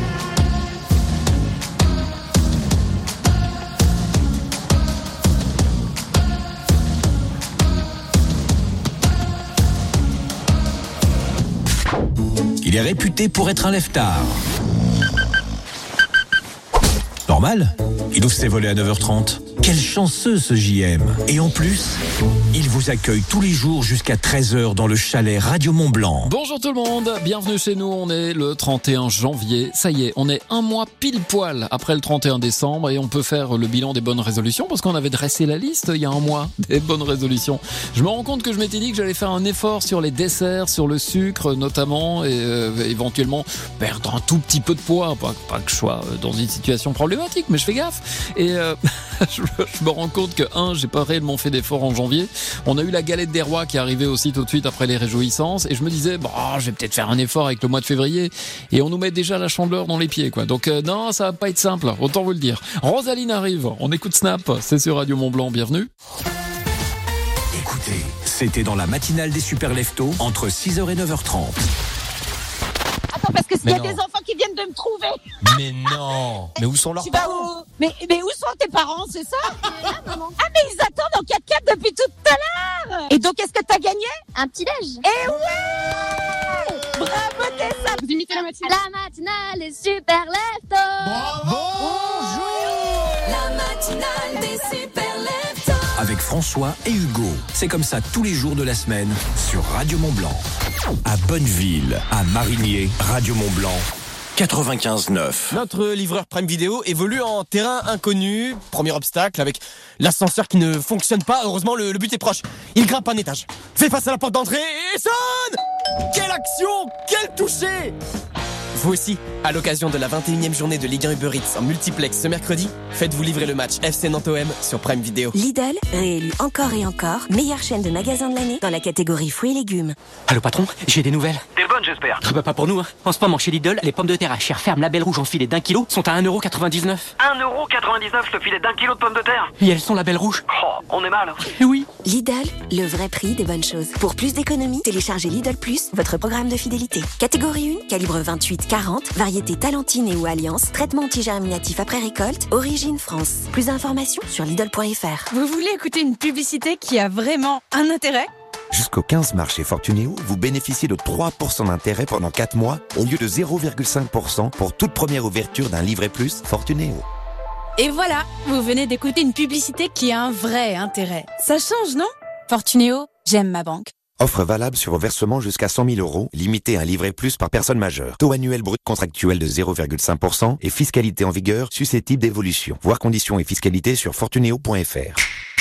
Il est réputé pour être un lève-tard. Normal, il ouvre ses volets à 9h30. Quel chanceux ce JM. Et en plus, il vous accueille tous les jours jusqu'à 13h dans le chalet Radio Mont-Blanc. Bonjour tout le monde, bienvenue chez nous, on est le 31 janvier, ça y est, on est un mois pile poil après le 31 décembre et on peut faire le bilan des bonnes résolutions parce qu'on avait dressé la liste il y a un mois des bonnes résolutions. Je me rends compte que je m'étais dit que j'allais faire un effort sur les desserts, sur le sucre notamment et éventuellement perdre un tout petit peu de poids, pas que je sois dans une situation problématique mais je fais gaffe et je me rends compte que j'ai pas réellement fait d'effort en janvier. On a eu la galette des rois qui est arrivée aussi tout de suite après les réjouissances et je me disais je vais peut-être faire un effort avec le mois de février et on nous met déjà la chandeleur dans les pieds quoi. Donc non, ça va pas être simple, autant vous le dire. Rosaline arrive, on écoute Snap, c'est sur Radio Mont-Blanc, bienvenue. Écoutez, c'était dans la matinale des Super Leftos entre 6h et 9h30. Attends, parce que s'il y a des enfants qui viennent de me trouver. Mais non. Mais où sont leurs parents? Mais où sont tes parents, c'est ça? Maman. Ah, mais ils attendent en 4x4 depuis tout à l'heure. Et donc, est-ce que t'as gagné? Un petit déj. Eh ouais! Bravo, Tessa. Vous imitez la matinale? La matinale est super lefto. Bonjour. La matinale des super leftos. Avec François et Hugo. C'est comme ça tous les jours de la semaine sur Radio Mont-Blanc. À Bonneville, à Marigné, Radio Mont-Blanc, 95.9. Notre livreur Prime Video évolue en terrain inconnu. Premier obstacle avec l'ascenseur qui ne fonctionne pas. Heureusement, le but est proche. Il grimpe un étage, fait face à la porte d'entrée et sonne. Quelle action! Quel toucher! Vous aussi, à l'occasion de la 21e journée de Ligue 1 Uber Eats en multiplex ce mercredi, faites-vous livrer le match FC Nantes-OM sur Prime Video. Lidl, réélu encore et encore, meilleure chaîne de magasins de l'année dans la catégorie fruits et légumes. Allô patron, j'ai des nouvelles. Des bonnes j'espère. Bah pas pour nous hein. En ce moment chez Lidl, les pommes de terre à chair ferme label rouge en filet d'1 kilo sont à 1,99€. 1,99€ le filet d'1 kilo de pommes de terre. Et elles sont label rouge. Oh, on est mal. Oui. Lidl, le vrai prix des bonnes choses. Pour plus d'économies, téléchargez Lidl Plus, votre programme de fidélité. Catégorie 1, calibre 28-40, variété Talentine et ou Alliance, traitement antigerminatif après récolte, origine France. Plus d'informations sur Lidl.fr. Vous voulez écouter une publicité qui a vraiment un intérêt ? Jusqu'au 15 mars chez Fortunéo, vous bénéficiez de 3% d'intérêt pendant 4 mois au lieu de 0,5% pour toute première ouverture d'un livret plus Fortunéo. Et voilà, vous venez d'écouter une publicité qui a un vrai intérêt. Ça change, non ? Fortunéo, j'aime ma banque. Offre valable sur vos versements jusqu'à 100 000 €, limité à un livret plus par personne majeure. Taux annuel brut contractuel de 0,5% et fiscalité en vigueur susceptible d'évolution. Voir conditions et fiscalité sur fortunéo.fr.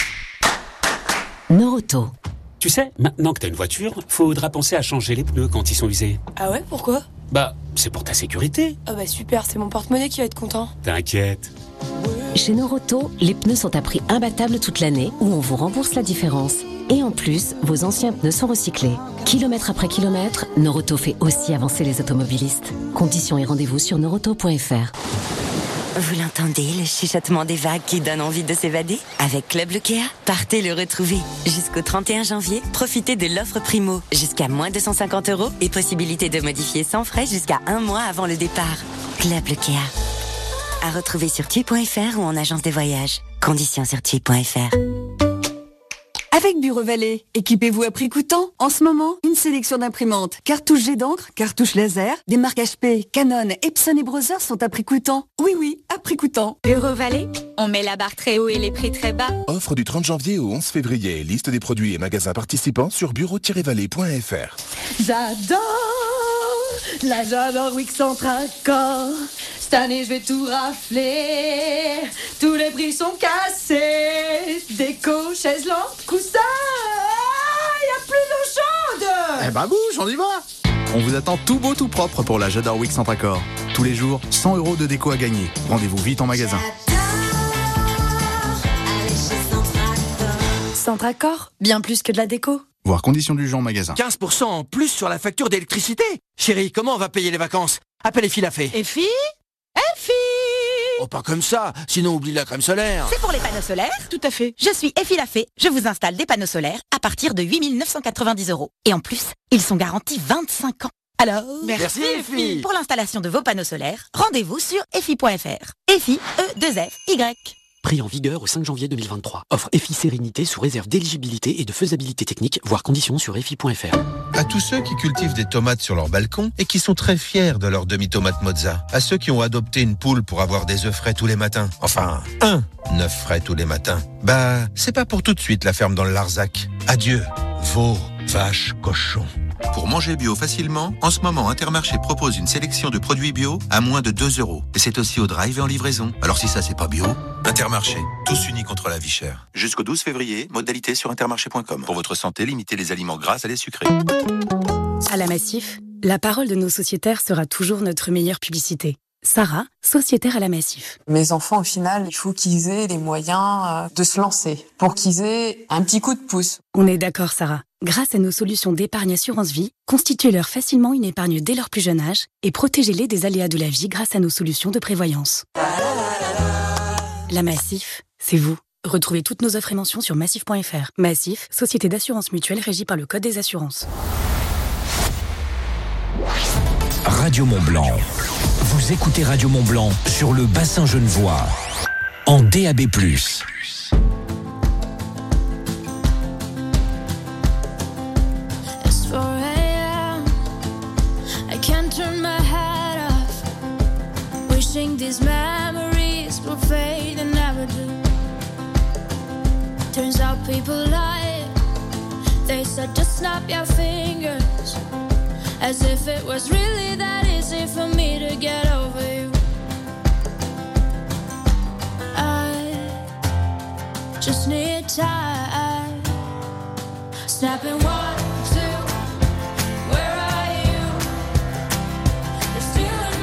Noroto. Tu sais, maintenant que t'as une voiture, faudra penser à changer les pneus quand ils sont usés. Ah ouais, pourquoi ? Bah, c'est pour ta sécurité. Ah bah super, c'est mon porte-monnaie qui va être content. T'inquiète. Chez Noroto, les pneus sont à prix imbattable toute l'année où on vous rembourse la différence. Et en plus, vos anciens pneus sont recyclés. Kilomètre après kilomètre, Noroto fait aussi avancer les automobilistes. Conditions et rendez-vous sur noroto.fr. Vous l'entendez, le chuchotement des vagues qui donne envie de s'évader ? Avec Club Lucéa, partez le retrouver. Jusqu'au 31 janvier, profitez de l'offre Primo. Jusqu'à moins 250 € et possibilité de modifier sans frais jusqu'à 1 mois avant le départ. Club Lucéa. À retrouver sur tui.fr ou en agence de voyage. Conditions sur tui.fr. Avec Bureau Vallée, équipez-vous à prix coûtant. En ce moment, une sélection d'imprimantes, cartouches jet d'encre, cartouches laser, des marques HP, Canon, Epson et Brother sont à prix coûtant. Oui, à prix coûtant. Bureau Vallée, on met la barre très haut et les prix très bas. Offre du 30 janvier au 11 février. Liste des produits et magasins participants sur bureau-vallée.fr. J'adore Wix Centracor. Cette année, je vais tout rafler. Tous les prix sont cassés. Déco, chaises, lampes, coussins. Y a plus d'eau chaude. Eh ben bouge, on y va. On vous attend tout beau, tout propre pour la J'adore Wix Centracor. Tous les jours, 100 € de déco à gagner. Rendez-vous vite en magasin. Centracor, bien plus que de la déco. Voir conditions du jeu en magasin. 15% en plus sur la facture d'électricité. Chérie, comment on va payer les vacances ? Appelle Effie Lafay. Effie ? Oh, pas comme ça, sinon oublie la crème solaire. C'est pour les panneaux solaires ? Tout à fait. Je suis Effie Lafay. Je vous installe des panneaux solaires à partir de 8 990 €. Et en plus, ils sont garantis 25 ans. Alors, merci Effie. Pour l'installation de vos panneaux solaires, rendez-vous sur effie.fr. Effie, E2FY. Prix en vigueur au 5 janvier 2023. Offre EFI Sérénité sous réserve d'éligibilité et de faisabilité technique, voire conditions sur EFI.fr. À tous ceux qui cultivent des tomates sur leur balcon et qui sont très fiers de leur demi-tomate mozza. À ceux qui ont adopté une poule pour avoir des œufs frais tous les matins. Enfin, un œuf frais tous les matins. Bah, c'est pas pour tout de suite la ferme dans le Larzac. Adieu, veaux, vaches, cochons. Pour manger bio facilement, en ce moment, Intermarché propose une sélection de produits bio à moins de 2 €. Et c'est aussi au drive et en livraison. Alors si ça, c'est pas bio, Intermarché, tous unis contre la vie chère. Jusqu'au 12 février, modalité sur intermarché.com. Pour votre santé, limitez les aliments gras à les sucrés. À la Massif, la parole de nos sociétaires sera toujours notre meilleure publicité. Sarah, sociétaire à la Massif. Mes enfants, au final, il faut qu'ils aient les moyens de se lancer, pour qu'ils aient un petit coup de pouce. On est d'accord, Sarah. Grâce à nos solutions d'épargne assurance vie, constituez-leur facilement une épargne dès leur plus jeune âge et protégez-les des aléas de la vie grâce à nos solutions de prévoyance. La Massif, c'est vous. Retrouvez toutes nos offres et mentions sur massif.fr. Massif, société d'assurance mutuelle régie par le Code des assurances. Radio Mont-Blanc. Vous écoutez Radio Mont-Blanc sur le bassin genevois, en DAB+. It's 4 a.m. I can't turn my head off. Wishing these memories will fade and never do. Turns out people lie. They said just snap your fingers. As if it was really that easy for me to get over you. I just need time. Snapping 1, 2, where are you? You're stealing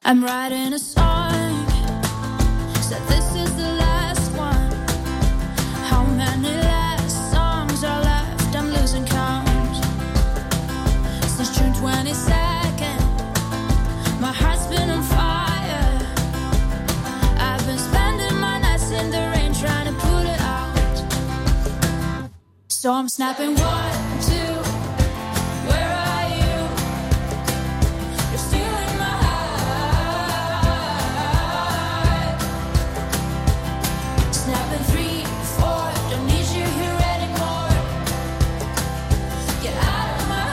I'm writing a song, so this is the last one. How many last songs are left? I'm losing count. Since June 22nd, my heart's been on fire. I've been spending my nights in the rain trying to put it out. So I'm snapping 1, 2. Where are you? You're stealing my heart. Snapping 3, 4. Don't need you here anymore. Get out of my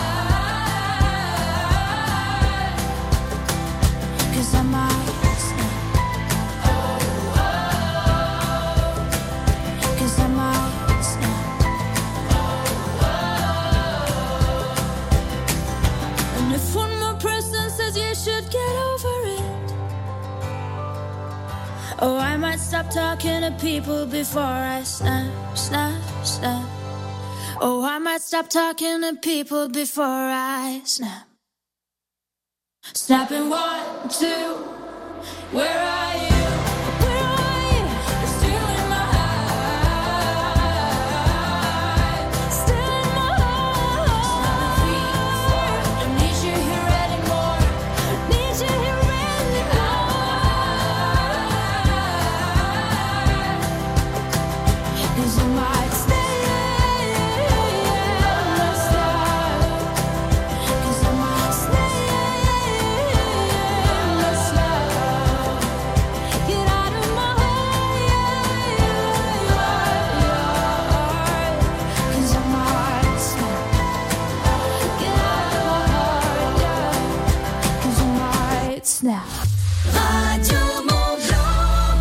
heart. 'Cause I might snap. Oh, oh. 'Cause I might snap. And if one more person says you should get over it, oh, I might stop talking to people before I snap, snap, snap. Oh, I might stop talking to people before I snap. Snapping 1, 2. Where are you? Where are you? You're stealing my heart. Stealing my heart. 3, 4. Don't need you here anymore. Need you here anymore. 'Cause I might stay. Let's love. 'Cause I might stay. Let's love. Get out of my heart. 'Cause I might snap. Get out of my heart, yeah. 'Cause I might snap. Radio Mont Blanc.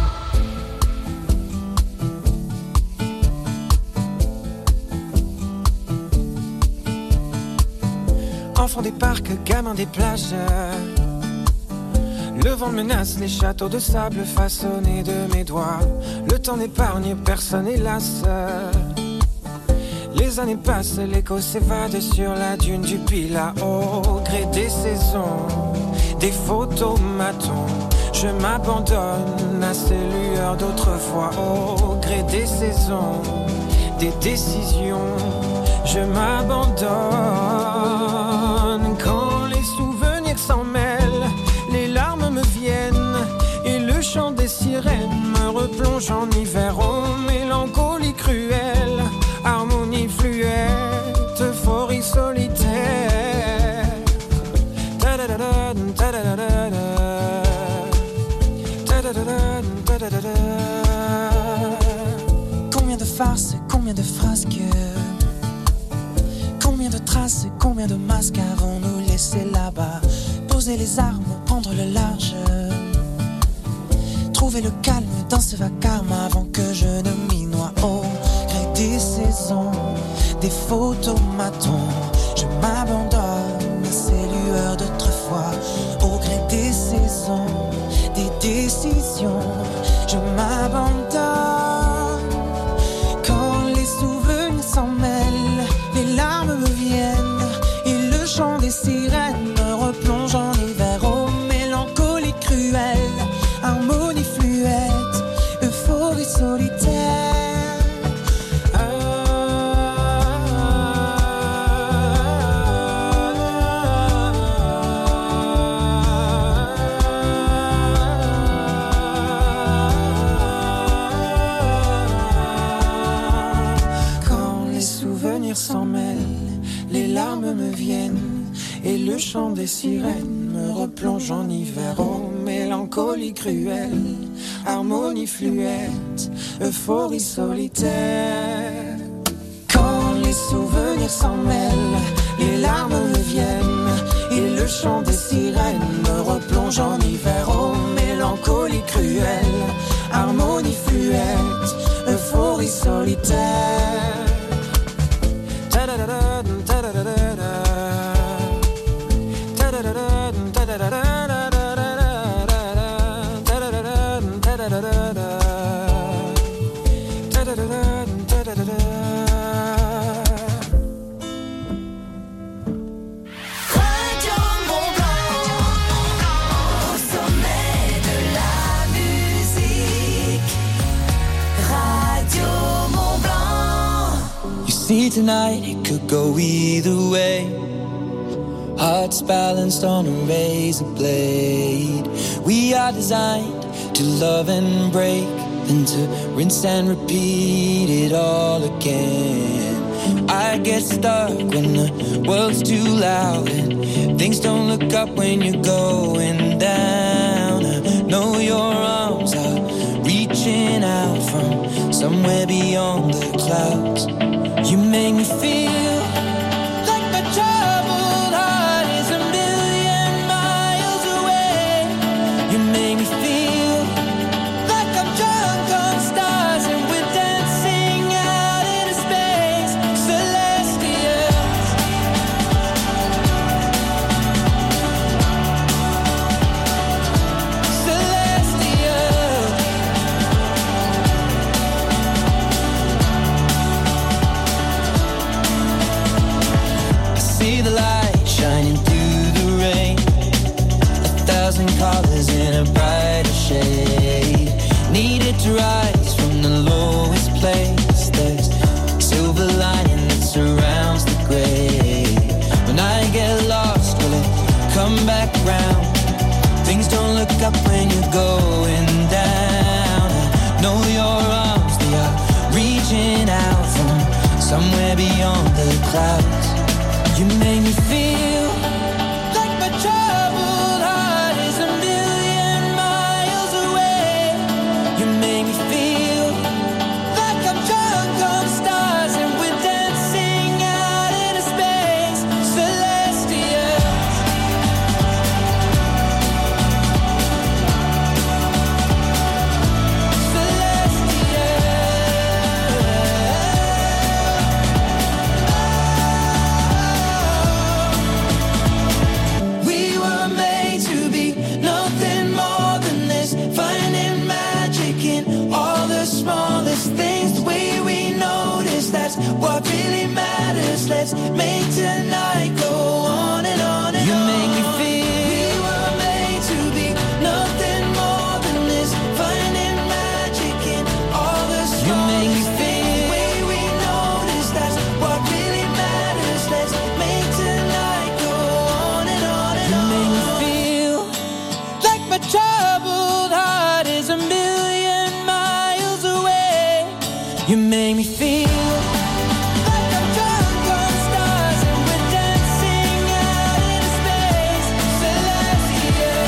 Enfant des parcs, gamin des plages. Le vent menace les châteaux de sable façonnés de mes doigts. Le temps n'épargne personne, hélas. Les années passent, l'écho s'évade sur la dune du Pilat. Au gré des saisons, des photomatons, je m'abandonne à ces lueurs d'autrefois. Au gré des saisons, des décisions, je m'abandonne. Quand les souvenirs s'en mêlent, les larmes me viennent et le chant des sirènes me replonge en hiver. Oh, mélancolie cruelle, harmonie fluette, euphorie solitaire. Ta-da-da-da, ta-da-da-da-da. Ta-da-da-da, ta-da-da-da. Combien de farces, combien de frasques, combien de traces, combien de masques avons-nous laissé là-bas? Poser les armes, prendre le large, trouver le calme dans ce vacarme avant que je ne m'y noie. Au gré des saisons, des photomatons, je m'abandonne à ces lueurs d'autrefois. Au gré des saisons, des décisions, je m'abandonne. Quand les souvenirs s'en mêlent, les larmes me viennent et le chant des sirènes me replonge en hiver. Oh, mélancolie cruelle, harmonie fluette, euphorie solitaire. Quand les souvenirs s'en mêlent, les larmes me viennent et le chant des sirènes me replonge en hiver. Oh, mélancolie cruelle, harmonie fluette, euphorie solitaire. Quand les souvenirs s'en mêlent, les larmes me viennent et le chant des sirènes me replonge en hiver. Oh, mélancolie cruelle, harmonie fluette, euphorie solitaire. Ta-da-da-da, ta-da-da-da-da. Ta-da-da-da, ta-da-da-da-da. Radio Mont Blanc. tonight, it could go either way. Hearts balanced on a razor blade. We are designed to love and break, then to rinse and repeat it all again. I get stuck when the world's too loud and things don't look up when you're going down. I know your arms are reaching out from somewhere beyond the clouds. You make me feel like my troubled heart is a million miles away. You make me feel like I'm drunk on stars and we're dancing out into space. Celestials. Celestials. I see the light shining through the rain. 1,000 colors in a brighter shade. Needed to rise from the lowest place. There's silver lining that surrounds the gray. When I get lost, will it come back round? Things don't look up when you're going down. I know your arms, they are reaching out from somewhere beyond the clouds. You make me feel like my troubled heart is a million miles away. You make me feel like I'm drunk on stars and we're dancing out into space. Celestials. We were made to be nothing more than this, finding magic in all the smallest things. The way we notice, that's what really matters. Let's make tonight go on and on and on. You make me feel we were made to be nothing more than this, finding magic in all the smallest things. You make me feel the way we notice, that's what really matters. Let's make tonight go on and on and on. You make me feel like my troubled heart is a million miles away. You make me feel like I'm drunk on stars and we're dancing out into space. Celestial.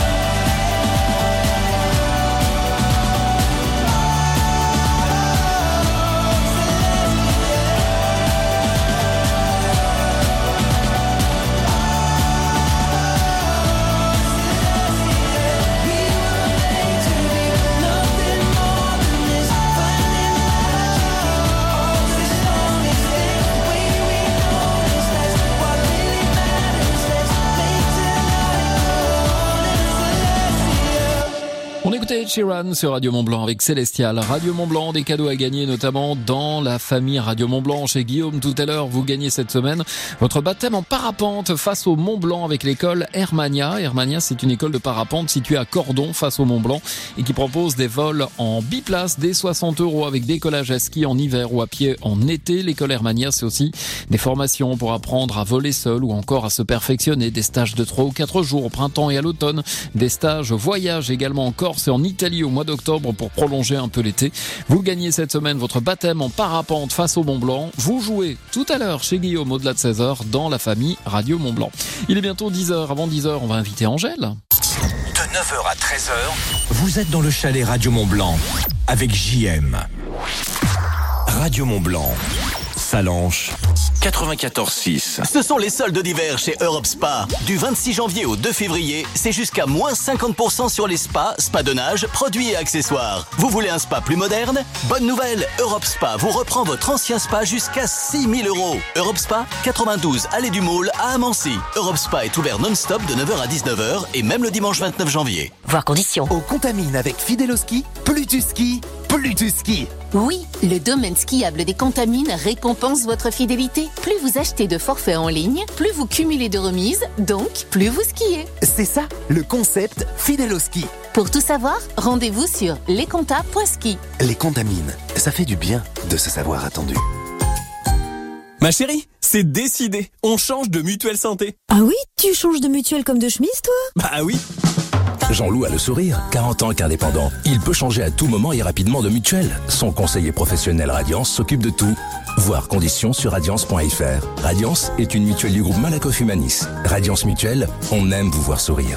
On écoutait Ed Sheeran sur Radio Mont-Blanc avec Célestial. Radio Mont-Blanc, des cadeaux à gagner notamment dans la famille Radio Mont-Blanc. Chez Guillaume, tout à l'heure, vous gagnez cette semaine votre baptême en parapente face au Mont-Blanc avec l'école Hermania. Hermania, c'est une école de parapente située à Cordon face au Mont-Blanc et qui propose des vols en biplace dès 60 € avec décollage à ski en hiver ou à pied en été. L'école Hermania, c'est aussi des formations pour apprendre à voler seul ou encore à se perfectionner, des stages de 3 ou 4 jours au printemps et à l'automne, des stages voyage également en Corse et en Italie au mois d'octobre pour prolonger un peu l'été. Vous gagnez cette semaine votre baptême en parapente face au Mont-Blanc. Vous jouez tout à l'heure chez Guillaume au-delà de 16h dans la famille Radio Mont-Blanc. Il est bientôt 10h. Avant 10h, on va inviter Angèle. De 9h à 13h, vous êtes dans le chalet Radio Mont-Blanc avec JM. Radio Mont-Blanc, Salanches, 94.6. Ce sont les soldes d'hiver chez Europe Spa. Du 26 janvier au 2 février, c'est jusqu'à moins 50% sur les spas, spas de nage, produits et accessoires. Vous voulez un spa plus moderne ? Bonne nouvelle, Europe Spa vous reprend votre ancien spa jusqu'à 6 000 €. Europe Spa, 92 Allée du Môle à Amancy. Europe Spa est ouvert non-stop de 9h à 19h et même le dimanche 29 janvier. Voir conditions. Au Contamine avec Fideloski, plus tu skis, plus tu skis. Oui, le domaine skiable des Contamines récompense votre fidélité. Plus vous achetez de forfaits en ligne, plus vous cumulez de remises, donc plus vous skiez. C'est ça, le concept Fideloski. Pour tout savoir, rendez-vous sur lesconta.ski. Les Contamines, ça fait du bien de se savoir attendu. Ma chérie, c'est décidé. On change de mutuelle santé. Ah oui? Tu changes de mutuelle comme de chemise, toi? Bah oui. Jean-Loup a le sourire, 40 ans qu'indépendant. Il peut changer à tout moment et rapidement de mutuelle. Son conseiller professionnel Radiance s'occupe de tout. Voir conditions sur radiance.fr. Radiance est une mutuelle du groupe Malakoff Humanis. Radiance Mutuelle, on aime vous voir sourire.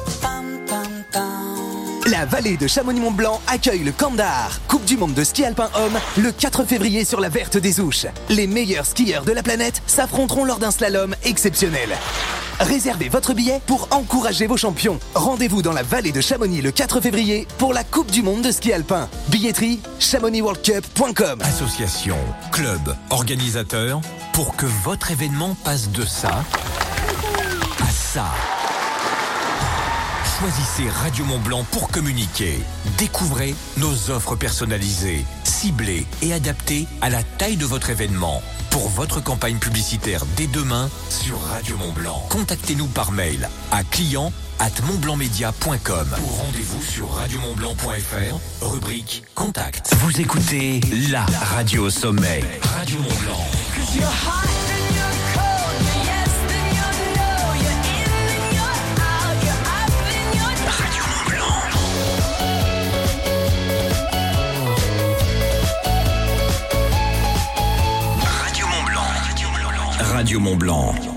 La vallée de Chamonix-Mont-Blanc accueille le Kandahar, Coupe du monde de ski alpin homme, le 4 février sur la Verte des Ouches. Les meilleurs skieurs de la planète s'affronteront lors d'un slalom exceptionnel. Réservez votre billet pour encourager vos champions. Rendez-vous dans la vallée de Chamonix le 4 février pour la Coupe du monde de ski alpin. Billetterie chamonixworldcup.com. Association, club, organisateur, pour que votre événement passe de ça à ça. Choisissez Radio Mont-Blanc pour communiquer. Découvrez nos offres personnalisées, ciblées et adaptées à la taille de votre événement. Pour votre campagne publicitaire dès demain sur Radio Mont-Blanc. Contactez-nous par mail à client@montblancmedia.com ou rendez-vous sur radiomontblanc.fr, rubrique Contact. Vous écoutez la radio au sommet. Radio Mont-Blanc. Radio Mont-Blanc.